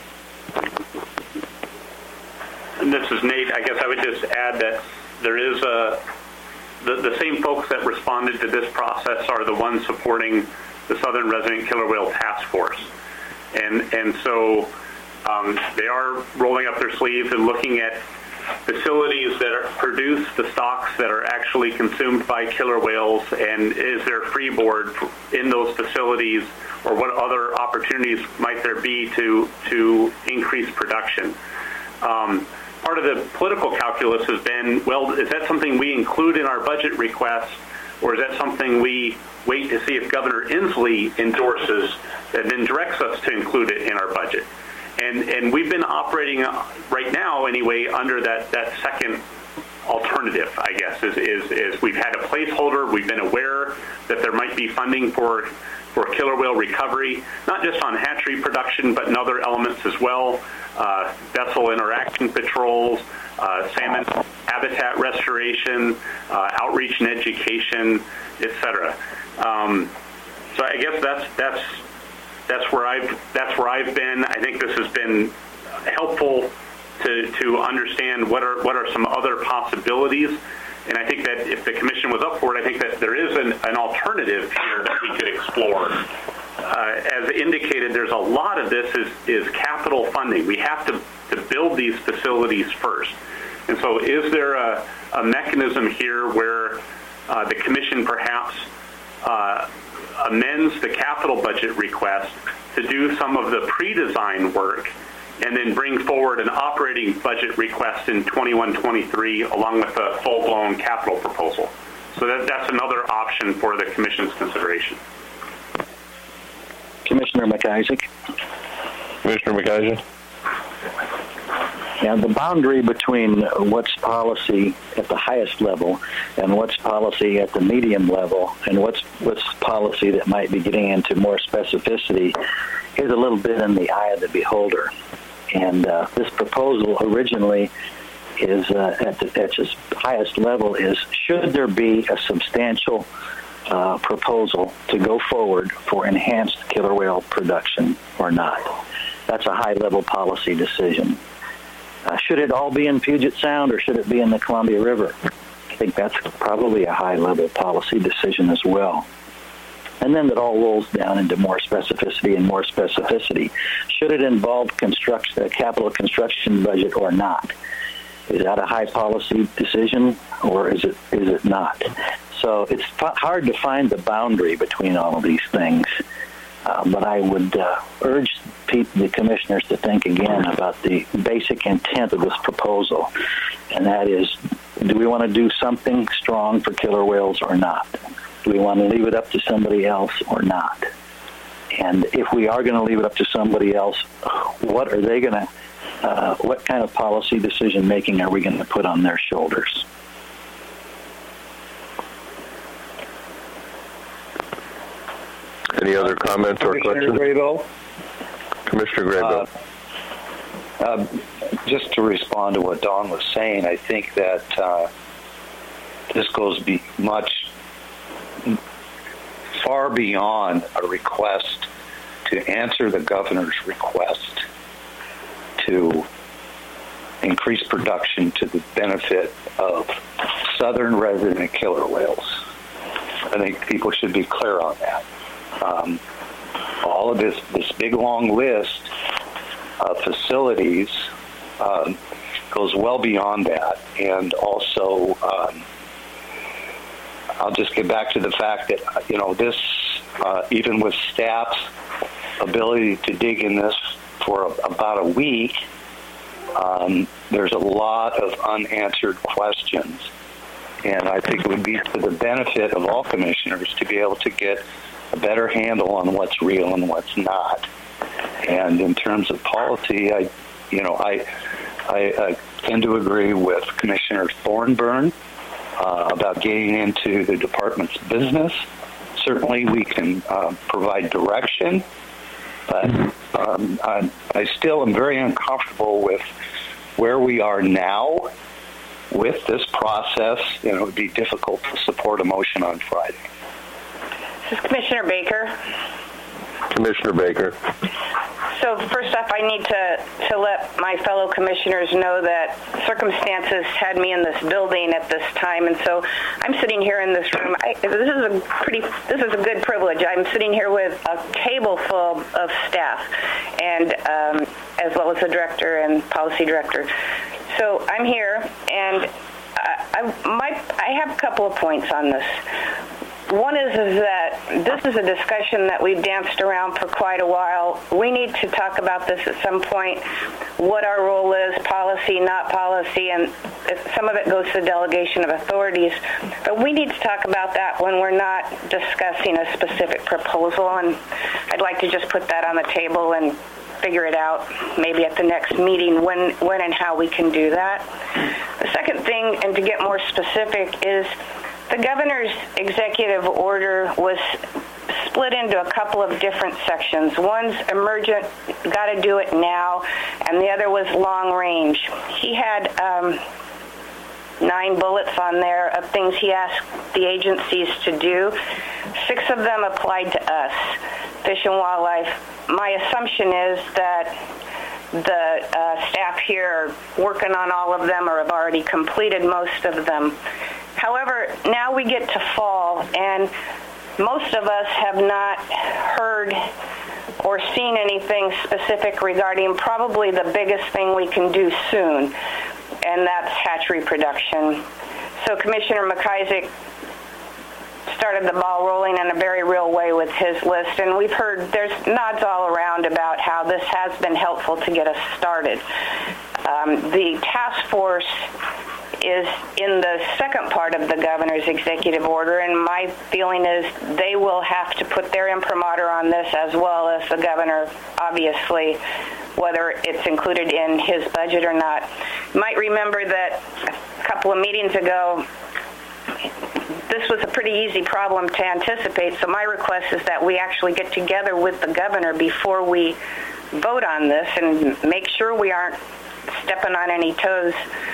And this is Nate. I guess I would just add that there is a the, the same folks that responded to this process are the ones supporting the Southern Resident Killer Whale Task Force, and and so. Um, they are rolling up their sleeves and looking at facilities that are, produce the stocks that are actually consumed by killer whales, and is there freeboard in those facilities, or what other opportunities might there be to to increase production? Um, part of the political calculus has been, well, is that something we include in our budget request, or is that something we wait to see if Governor Inslee endorses and then directs us to include it in our budget? And and we've been operating right now anyway under that, that second alternative, I guess, is, is is we've had a placeholder. We've been aware that there might be funding for for killer whale recovery, not just on hatchery production, but in other elements as well, uh, vessel interaction patrols, uh, salmon habitat restoration, uh, outreach and education, et cetera. Um, so I guess that's that's that's where I've that's where I've been. I think this has been helpful to to understand what are what are some other possibilities. And I think that if the commission was up for it, I think that there is an, an alternative here that we could explore. Uh, as indicated, there's a lot of this is, is capital funding. We have to, to build these facilities first. And so is there a, a mechanism here where uh, the commission perhaps uh, amends the capital budget request to do some of the pre-design work and then bring forward an operating budget request in twenty-one twenty-three along with a full-blown capital proposal? So that, that's another option for the commission's consideration. Commissioner McIsaac. Commissioner McIsaac. Yeah, the boundary between what's policy at the highest level and what's policy at the medium level and what's what's policy that might be getting into more specificity is a little bit in the eye of the beholder. And uh, this proposal originally is uh, at, the, at its highest level is, should there be a substantial uh, proposal to go forward for enhanced killer whale production or not? That's a high-level policy decision. Uh, should it all be in Puget Sound or should it be in the Columbia River? I think that's probably a high-level policy decision as well. And then it all rolls down into more specificity and more specificity. Should it involve construction, a capital construction budget or not? Is that a high policy decision or is it is it not? So it's f- hard to find the boundary between all of these things. Uh, but I would uh, urge people, the commissioners to think again about the basic intent of this proposal, and that is, do we want to do something strong for killer whales or not? Do we want to leave it up to somebody else or not? And if we are going to leave it up to somebody else, what are they going to, uh, what kind of policy decision making are we going to put on their shoulders? Any other comments or questions? Commissioner Graybill? Commissioner Graybill. Uh, uh, just to respond to what Don was saying, I think that uh, this goes be much far beyond a request to answer the governor's request to increase production to the benefit of southern resident killer whales. I think people should be clear on that. Um, all of this, this big long list of facilities um, goes well beyond that, and also um, I'll just get back to the fact that, you know, this, uh, even with staff's ability to dig in this for a, about a week, um, there's a lot of unanswered questions. And I think it would be to the benefit of all commissioners to be able to get a better handle on what's real and what's not. And in terms of policy, I, you know, I, I, I tend to agree with Commissioner Thornburn Uh, about getting into the department's business. Certainly we can uh, provide direction, but um, I, I still am very uncomfortable with where we are now with this process. You know, it would be difficult to support a motion on Friday. This is Commissioner Baker. Commissioner Baker. So first off, I need to, to let my fellow commissioners know that circumstances had me in this building at this time, and so I'm sitting here in this room. I, this is a pretty, this is a good privilege. I'm sitting here with a table full of staff, and um, as well as the director and policy director. So I'm here, and I, I, my, I have a couple of points on this. One is, is that this is a discussion that we've danced around for quite a while. We need to talk about this at some point, what our role is, policy, not policy, and if some of it goes to delegation of authorities. But we need to talk about that when we're not discussing a specific proposal, and I'd like to just put that on the table and figure it out maybe at the next meeting when, when and how we can do that. The second thing, and to get more specific, is the governor's executive order was split into a couple of different sections. One's emergent, got to do it now, and the other was long range. He had um, nine bullets on there of things he asked the agencies to do. Six of them applied to us, Fish and Wildlife. My assumption is that the uh, staff here are working on all of them or have already completed most of them. However, now we get to fall, and most of us have not heard or seen anything specific regarding probably the biggest thing we can do soon, and that's hatchery production. So Commissioner McIsaac started the ball rolling in a very real way with his list, and we've heard there's nods all around about how this has been helpful to get us started. Um, the task force is in the second part of the governor's executive order, and my feeling is they will have to put their imprimatur on this, as well as the governor, obviously, whether it's included in his budget or not. You might remember that a couple of meetings ago, this was a pretty easy problem to anticipate, so my request is that we actually get together with the governor before we vote on this and make sure we aren't stepping on any toes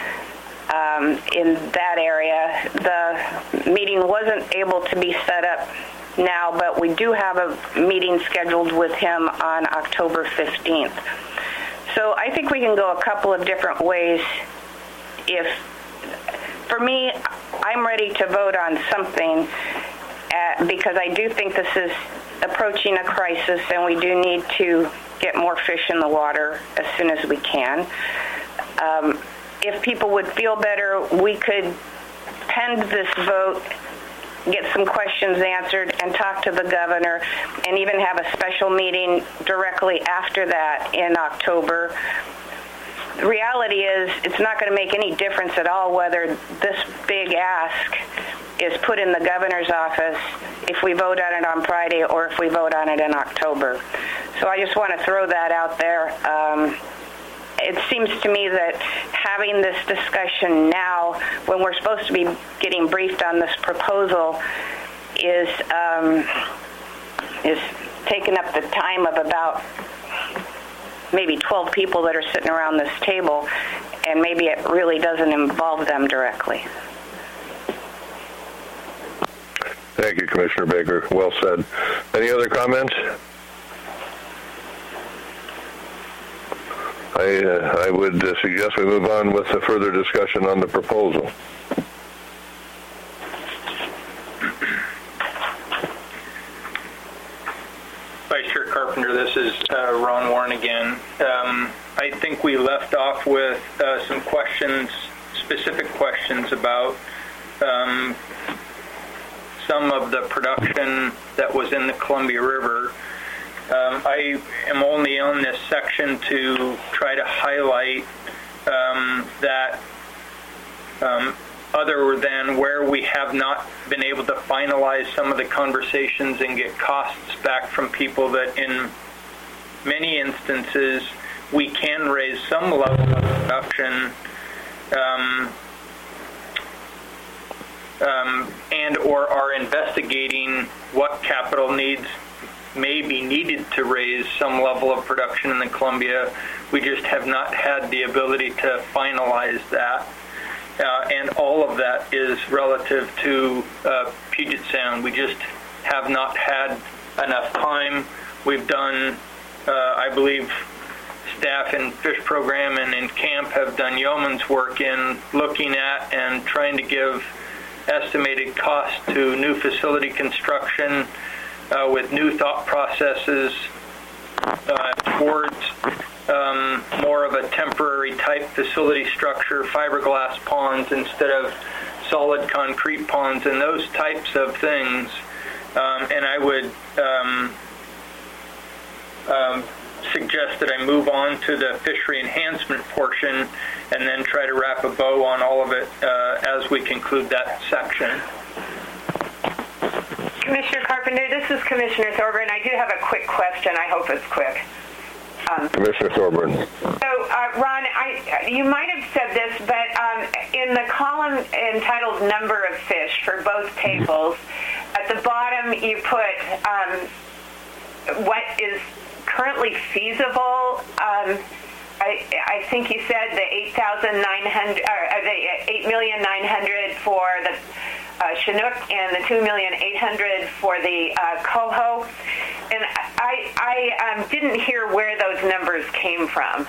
um, in that area. The meeting wasn't able to be set up now, but we do have a meeting scheduled with him on October fifteenth. So I think we can go a couple of different ways. If, for me, I'm ready to vote on something at, because I do think this is approaching a crisis, and we do need to get more fish in the water as soon as we can. Um, if people would feel better, we could pend this vote, get some questions answered, and talk to the governor, and even have a special meeting directly after that in October. The reality is it's not going to make any difference at all whether this big ask is put in the governor's office if we vote on it on Friday or if we vote on it in October. So I just want to throw that out there. Um, it seems to me that having this discussion now, when we're supposed to be getting briefed on this proposal, is um, is taking up the time of about maybe twelve people that are sitting around this table, and maybe it really doesn't involve them directly. Thank you, Commissioner Baker. Well said. Any other comments? I, uh, I would uh, suggest we move on with a further discussion on the proposal. Vice Chair Carpenter, this is uh, Ron Warren again. Um, I think we left off with uh, some questions, specific questions about um, some of the production that was in the Columbia River. Um, I am only on this section to try to highlight um, that um, other than where we have not been able to finalize some of the conversations and get costs back from people, that in many instances we can raise some level of production um, um, and or are investigating what capital needs may be needed to raise some level of production in the Columbia. We just have not had the ability to finalize that. Uh, and all of that is relative to uh, Puget Sound. We just have not had enough time. We've done, uh, I believe, staff in fish program and in camp have done yeoman's work in looking at and trying to give estimated costs to new facility construction uh, with new thought processes uh, towards Um, more of a temporary type facility structure, fiberglass ponds instead of solid concrete ponds, and those types of things. Um, and I would um, um, suggest that I move on to the fishery enhancement portion and then try to wrap a bow on all of it uh, as we conclude that section. Commissioner Carpenter, this is Commissioner Thorburn. I do have a quick question. I hope it's quick. Um, Commissioner Thorburn. So, uh, Ron, I, you might have said this, but um, in the column entitled Number of Fish for both tables, uh, at the bottom you put um, what is currently feasible. Um, I, I think you said the eight thousand nine hundred, or the eight million nine hundred for the uh, Chinook and the two million eight hundred for the uh, Coho, and I I um, didn't hear where those numbers came from.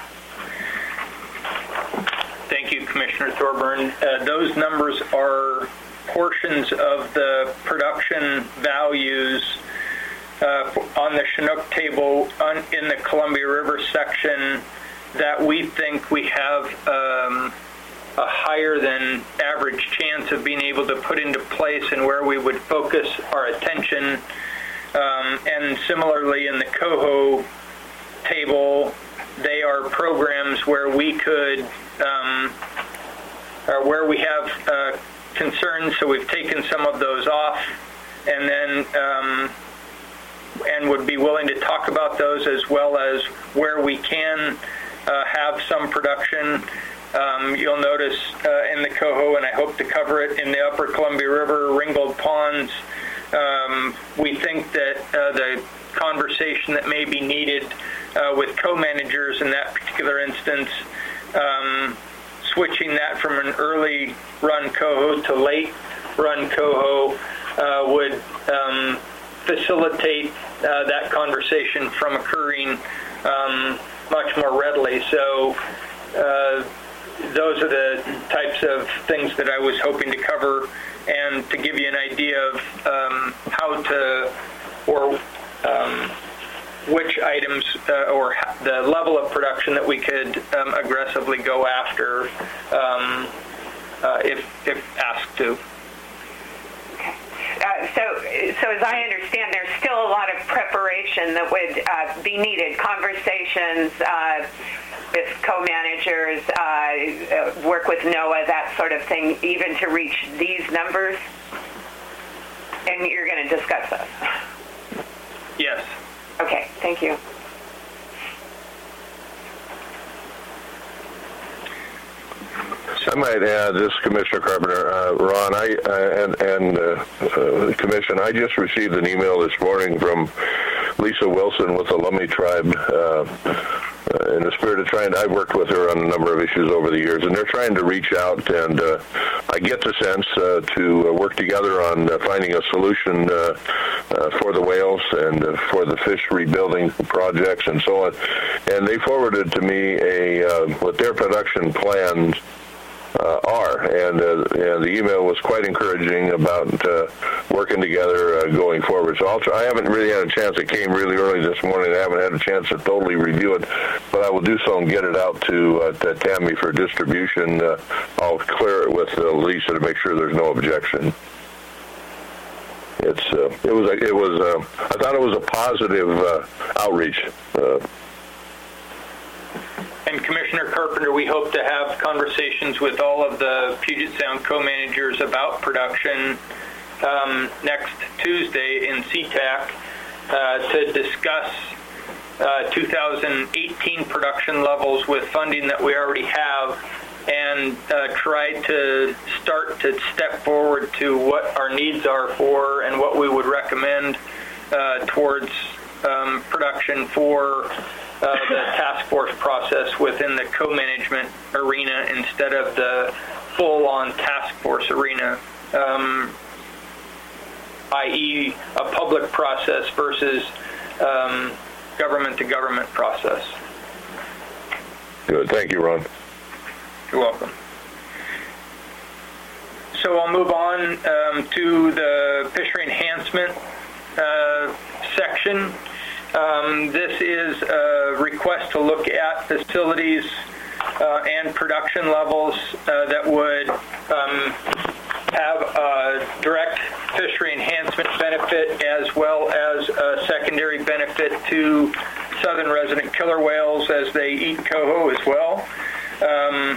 Thank you, Commissioner Thorburn. Uh, those numbers are portions of the production values uh, on the Chinook table on, in the Columbia River section that we think we have um, a higher than average chance of being able to put into place and where we would focus our attention. Um, and similarly in the Coho table, they are programs where we could, um, or where we have uh, concerns, so we've taken some of those off, and then um, and would be willing to talk about those, as well as where we can uh, have some production. Um, you'll notice uh, in the Coho, and I hope to cover it in the Upper Columbia River, Ringgold Ponds, um, we think that uh, the conversation that may be needed uh, with co-managers in that particular instance, um, switching that from an early run Coho to late run Coho uh, would um, facilitate uh, that conversation from occurring um, much more readily. So uh, those are the types of things that I was hoping to cover, and to give you an idea of um, how to, or um, which items uh, or the level of production that we could um, aggressively go after um, uh, if, if asked to. Okay. Uh, so, so as I understand, there's still a lot of preparation that would uh, be needed, conversations uh, with co-managers, uh, work with NOAA, that sort of thing, even to reach these numbers? And you're going to discuss those? Yes. Okay, thank you. I might add, this Commissioner Carpenter, uh, Ron, I uh, and, and uh, uh, the Commission, I just received an email this morning from Lisa Wilson with the Lummi Tribe. Uh, uh, in the spirit of trying, I've worked with her on a number of issues over the years, and they're trying to reach out, and uh, I get the sense uh, to uh, work together on uh, finding a solution uh, uh, for the whales and uh, for the fish rebuilding projects and so on. And they forwarded to me a uh, what their production plans Uh, are, and, uh, and the email was quite encouraging about uh, working together uh, going forward. So I'll try, I haven't really had a chance. It came really early this morning. I haven't had a chance to totally review it, but I will do so and get it out to, uh, to Tammy for distribution. Uh, I'll clear it with uh, Lisa to make sure there's no objection. It's uh, it was it was uh, I thought it was a positive uh, outreach. Uh, And Commissioner Carpenter, we hope to have conversations with all of the Puget Sound co-managers about production um, next Tuesday in C TAC uh, to discuss uh, two thousand eighteen production levels with funding that we already have, and uh, try to start to step forward to what our needs are for and what we would recommend uh, towards um, production for Uh, the task force process within the co-management arena instead of the full-on task force arena, um, that is a public process versus um, government-to-government process. Good. Thank you, Ron. You're welcome. So I'll move on um, to the fishery enhancement uh, section. Um, this is a request to look at facilities uh, and production levels uh, that would um, have a direct fishery enhancement benefit as well as a secondary benefit to southern resident killer whales as they eat coho as well. Um,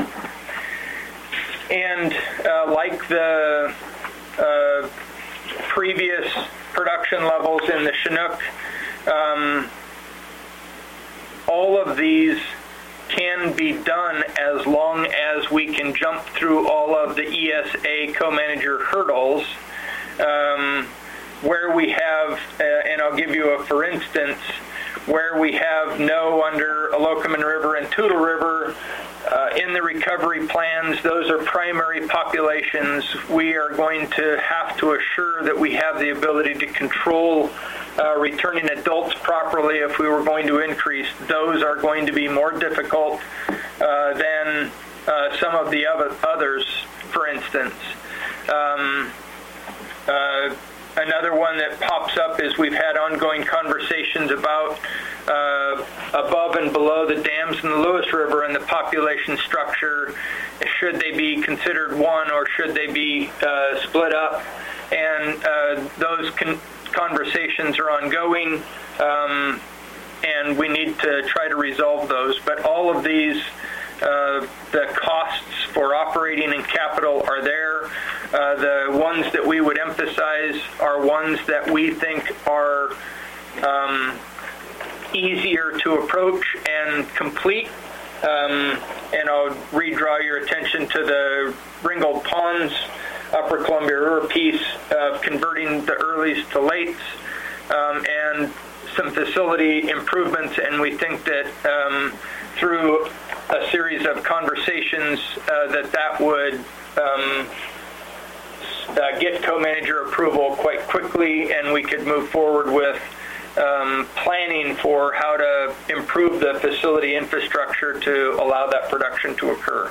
and uh, like the uh, previous production levels in the Chinook, Um, all of these can be done as long as we can jump through all of the E S A co-manager hurdles. Um, where we have, uh, and I'll give you a for instance, where we have no under Alokaman River and Toutle River uh, in the recovery plans, those are primary populations. We are going to have to assure that we have the ability to control uh, returning adults properly if we were going to increase. Those are going to be more difficult uh, than uh, some of the other others, for instance. Um, uh, Another one that pops up is we've had ongoing conversations about uh, above and below the dams in the Lewis River and the population structure. Should they be considered one or should they be uh, split up? And uh, those con- conversations are ongoing, um, and we need to try to resolve those. But all of these, uh, the costs for operating and capital are there. Uh, the ones that we would emphasize are ones that we think are um, easier to approach and complete. Um, and I'll redraw your attention to the Ringgold Ponds, Upper Columbia River piece of converting the earlies to lates, um, and some facility improvements. And we think that um, through a series of conversations uh, that that would um, Uh, get co-manager approval quite quickly, and we could move forward with um, planning for how to improve the facility infrastructure to allow that production to occur.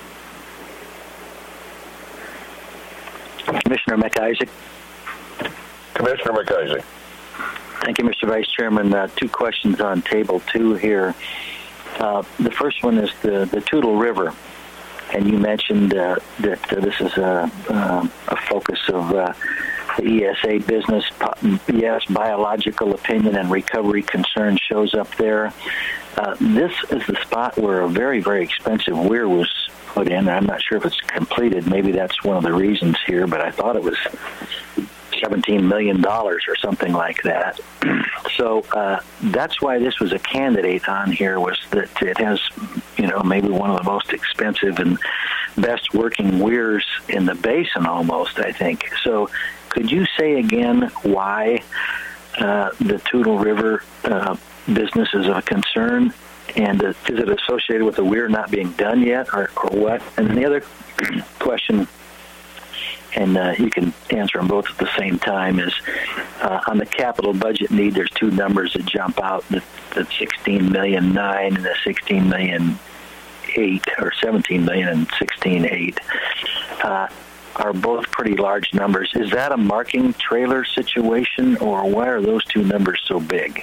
Commissioner McIsaac. Commissioner McIsaac. Thank you, Mister Vice Chairman. Uh, two questions on table two here. Uh, the first one is the, the Toutle River. And you mentioned uh, that uh, this is a, uh, a focus of uh, the E S A business. Yes, biological opinion and recovery concern shows up there. Uh, this is the spot where a very, very expensive weir was put in. I'm not sure if it's completed. Maybe that's one of the reasons here, but I thought it was seventeen million dollars or something like that. So uh, that's why this was a candidate on here, was that it has, you know, maybe one of the most expensive and best working weirs in the basin almost, I think. So could you say again why uh, the Toutle River uh, business is of concern? And uh, is it associated with the weir not being done yet, or, or what? And the other question, and uh, you can answer them both at the same time, is uh, on the capital budget need, there's two numbers that jump out, the, the sixteen million nine and the sixteen million eight, or seventeen million and sixteen eight, uh, are both pretty large numbers. Is that a marking trailer situation, or why are those two numbers so big?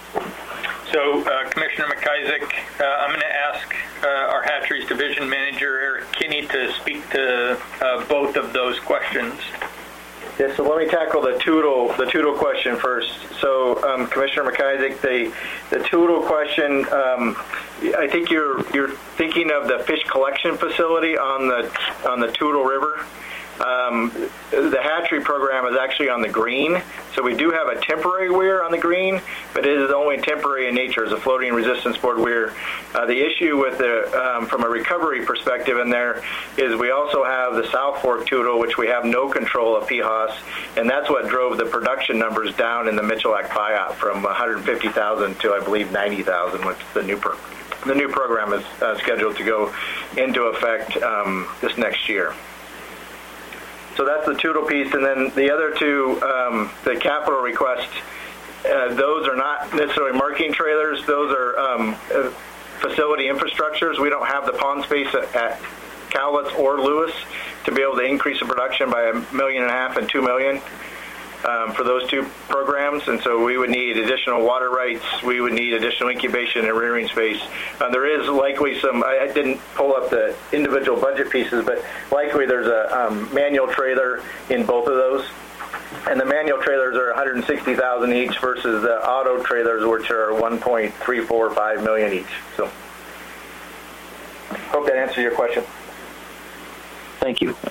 So, uh, Commissioner McIsaac, uh, I'm going to ask uh, our hatcheries division manager, Eric Kinney, to speak to uh, both of those questions. Yeah, so let me tackle the Toutle the Toutle question first. So, um, Commissioner McIsaac, the the Toutle question, um, I think you're you're thinking of the fish collection facility on the on the Toutle River. Um, the hatchery program is actually on the green, so we do have a temporary weir on the green, but it is only temporary in nature. It's a floating resistance board weir. Uh, the issue with the, um, from a recovery perspective in there, is we also have the South Fork Toutle, which we have no control of P H O S, and that's what drove the production numbers down in the Mitchell-Act P I O P from one hundred fifty thousand to, I believe, ninety thousand, which the new pro- the new program is uh, scheduled to go into effect um, this next year. So that's the Toutle piece, and then the other two, um, the capital requests, uh, those are not necessarily marketing trailers. Those are um, uh, facility infrastructures. We don't have the pond space at, at Cowlitz or Lewis to be able to increase the production by a million and a half and two million um, for those two programs, and so we would need additional water rights. We would need additional incubation and rearing space. Uh, there is likely some, I, I didn't pull up the individual budget pieces, but likely there's a um, manual trailer in both of those. And the manual trailers are one hundred sixty thousand each versus the auto trailers, which are one point three four five million each. So hope that answers your question. Thank you.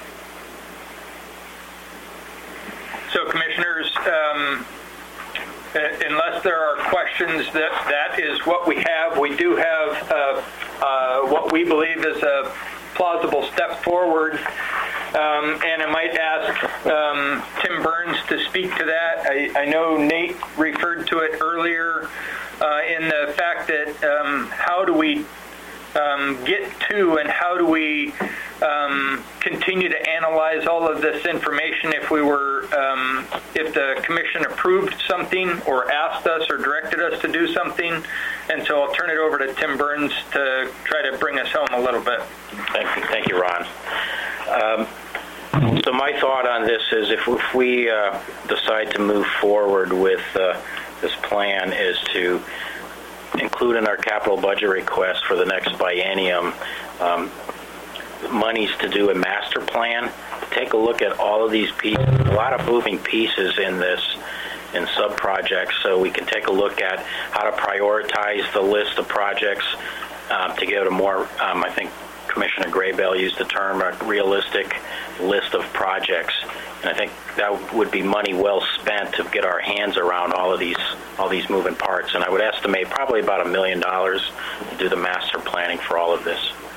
So, Commissioners, um, unless there are questions, that that is what we have. We do have uh, uh, what we believe is a plausible step forward. Um, and I might ask um, Tim Burns to speak to that. I, I know Nate referred to it earlier uh, in the fact that um, how do we um, get to and how do we um, continue to analyze all of this information if we were, um, if the commission approved something or asked us or directed us to do something. And so I'll turn it over to Tim Burns to try to bring us home a little bit. Thank you, thank you, Ron. Um, so my thought on this is if, if we uh, decide to move forward with uh, this plan is to include in our capital budget request for the next biennium um, monies to do a master plan. Take a look at all of these pieces, a lot of moving pieces in this, in sub-projects, so we can take a look at how to prioritize the list of projects um, to get a more, um, I think Commissioner Graybell used the term, a realistic list of projects. And I think that would be money well spent to get our hands around all of these all these moving parts. And I would estimate probably about a million dollars to do the master planning for all of this.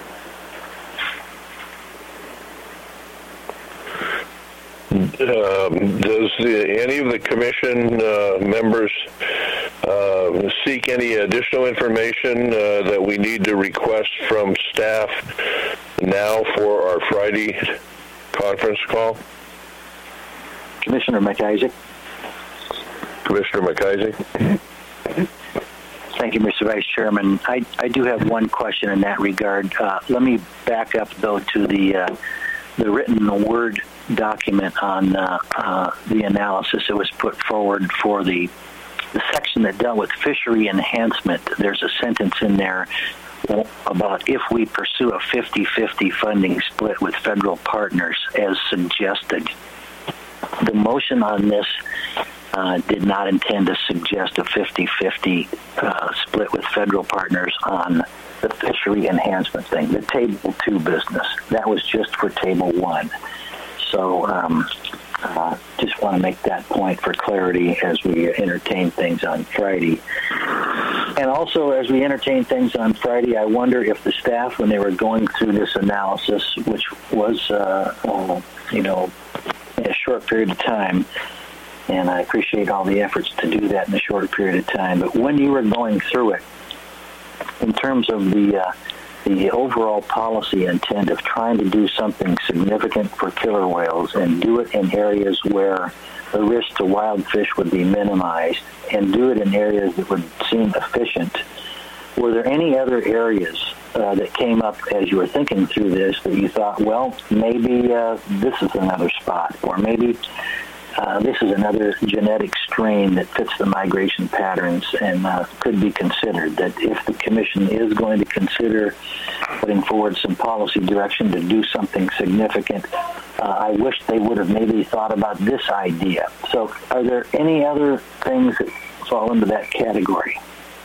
Um, does the, any of the commission uh, members uh, seek any additional information uh, that we need to request from staff now for our Friday conference call? Commissioner McIsaac. Commissioner McIsaac. Thank you, Mister Vice Chairman. I, I do have one question in that regard. Uh, let me back up, though, to the uh, the written Word document on uh, uh, the analysis that was put forward for the the section that dealt with fishery enhancement. There's a sentence in there about if we pursue a fifty-fifty funding split with federal partners as suggested. The motion on this uh, did not intend to suggest a fifty-fifty uh, split with federal partners on the fishery enhancement thing, the Table two business. That was just for Table one. So um, uh, just want to make that point for clarity as we entertain things on Friday. And also, as we entertain things on Friday, I wonder if the staff, when they were going through this analysis, which was, uh, uh, you know, in a short period of time, and I appreciate all the efforts to do that in a short period of time, but when you were going through it, in terms of the uh, the overall policy intent of trying to do something significant for killer whales and do it in areas where the risk to wild fish would be minimized and do it in areas that would seem efficient, were there any other areas uh, that came up as you were thinking through this that you thought, well, maybe uh, this is another spot, or maybe uh, this is another genetic strain that fits the migration patterns and uh, could be considered, that if the commission is going to consider putting forward some policy direction to do something significant, uh, I wish they would have maybe thought about this idea. So are there any other things that fall into that category?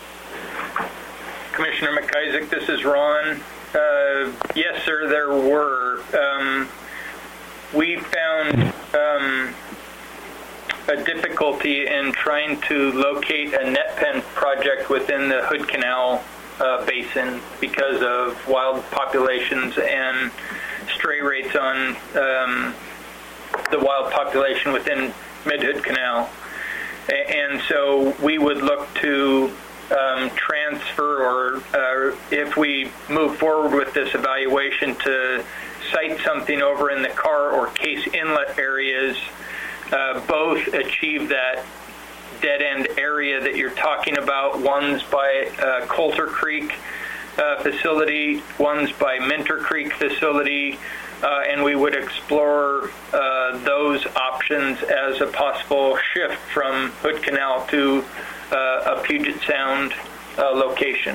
Commissioner McIsaac, this is Ron. Uh, yes, sir, there were. Um, we found um, a difficulty in trying to locate a net pen project within the Hood Canal uh, basin because of wild populations and stray rates on um, the wild population within Mid-Hood Canal. And so we would look to um, transfer, or uh, if we move forward with this evaluation, to site something over in the Carr or Case Inlet areas, uh, both achieve that dead-end area that you're talking about. One's by uh, Coulter Creek uh, facility, one's by Minter Creek facility, uh, and we would explore uh, those options as a possible shift from Hood Canal to uh, a Puget Sound uh, location.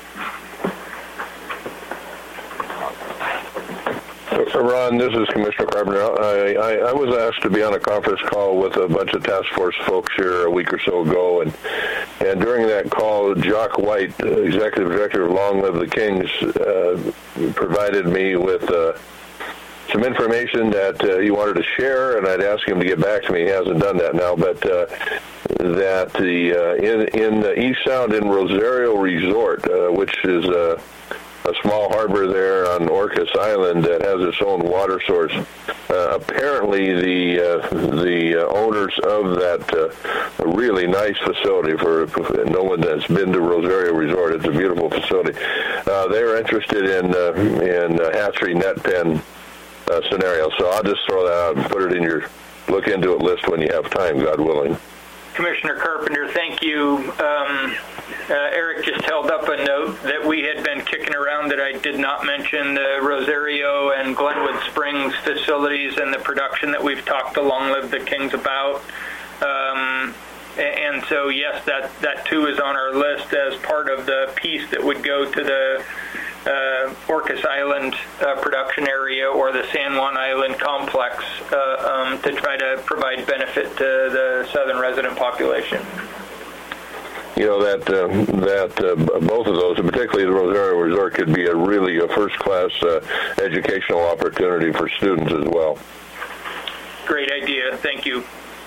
Ron, this is Commissioner Carpenter. I, I, I was asked to be on a conference call with a bunch of task force folks here a week or so ago, and and during that call, Jock White, Executive Director of Long Live the Kings, uh, provided me with uh, some information that uh, he wanted to share, and I'd ask him to get back to me. He hasn't done that now, but uh, that the uh, in in the East Sound in Rosario Resort, uh, which is uh, a small harbor there on Orcas Island that has its own water source. Uh, apparently, the uh, the uh, owners of that uh, really nice facility, for no one that's been to Rosario Resort, it's a beautiful facility. Uh, they're interested in uh, in uh, hatchery net pen uh, scenario. So I'll just throw that out and put it in your look into it list when you have time, God willing. Commissioner Carpenter, thank you. Um, uh, Eric just held up a note that we had been kicking around that I did not mention, the Rosario and Glenwood Springs facilities and the production that we've talked to Long Live the Kings about. Um, and so, yes, that, that too is on our list as part of the piece that would go to the uh, Orcas Island uh, production area or the San Juan Island complex uh, um, to try to provide benefit to the southern resident population. You know, that uh, that uh, both of those, and particularly the Rosario Resort, could be a really a first-class uh, educational opportunity for students as well. Great idea. Thank you.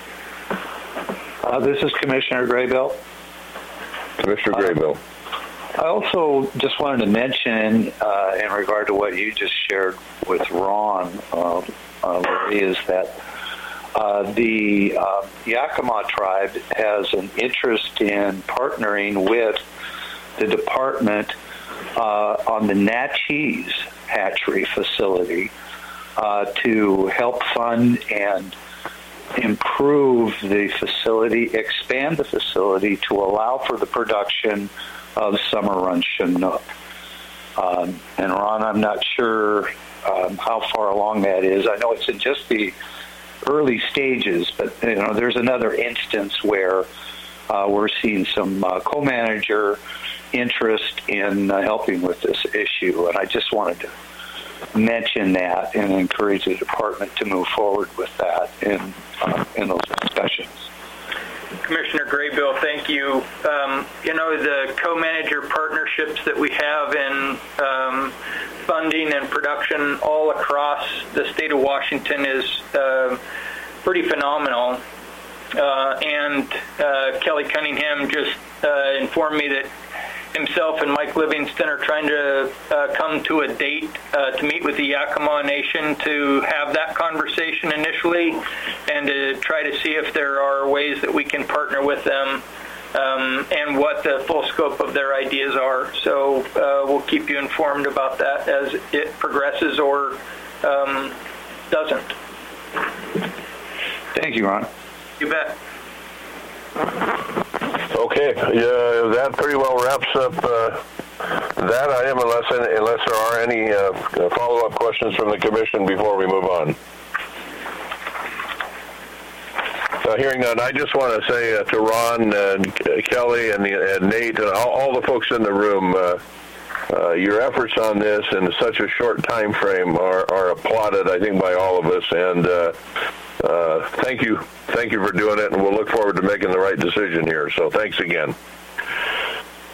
Uh, this is Commissioner Graybill. Commissioner Graybill. Uh, I also just wanted to mention, uh, in regard to what you just shared with Ron, uh, uh, Larry, is that uh, the uh, Yakima tribe has an interest in partnering with the department uh, on the Natchez hatchery facility uh, to help fund and improve the facility, expand the facility to allow for the production of summer run Chinook. Um, and Ron, I'm not sure um, how far along that is. I know it's in just the early stages, but you know, there's another instance where uh, we're seeing some uh, co-manager interest in uh, helping with this issue, and I just wanted to mention that and encourage the department to move forward with that in uh, in those discussions. Commissioner Graybill, thank you. Um, you know, the co-manager partnerships that we have in um, funding and production all across the state of Washington is uh, pretty phenomenal. Uh, and uh, Kelly Cunningham just uh, informed me that himself and Mike Livingston are trying to uh, come to a date uh, to meet with the Yakima Nation to have that conversation initially and to try to see if there are ways that we can partner with them um, and what the full scope of their ideas are. So uh, we'll keep you informed about that as it progresses or um, doesn't. Thank you, Ron. You bet. Okay, yeah, that pretty well wraps up uh, that item, unless unless there are any uh, follow-up questions from the commission before we move on. Uh, hearing none, I just want to say uh, to Ron and Kelly and, the, and Nate and all, all the folks in the room, uh, uh, your efforts on this in such a short time frame are, are applauded, I think, by all of us. And uh, uh, thank you, thank you for doing it, and we'll look forward to making the right decision here. So thanks again.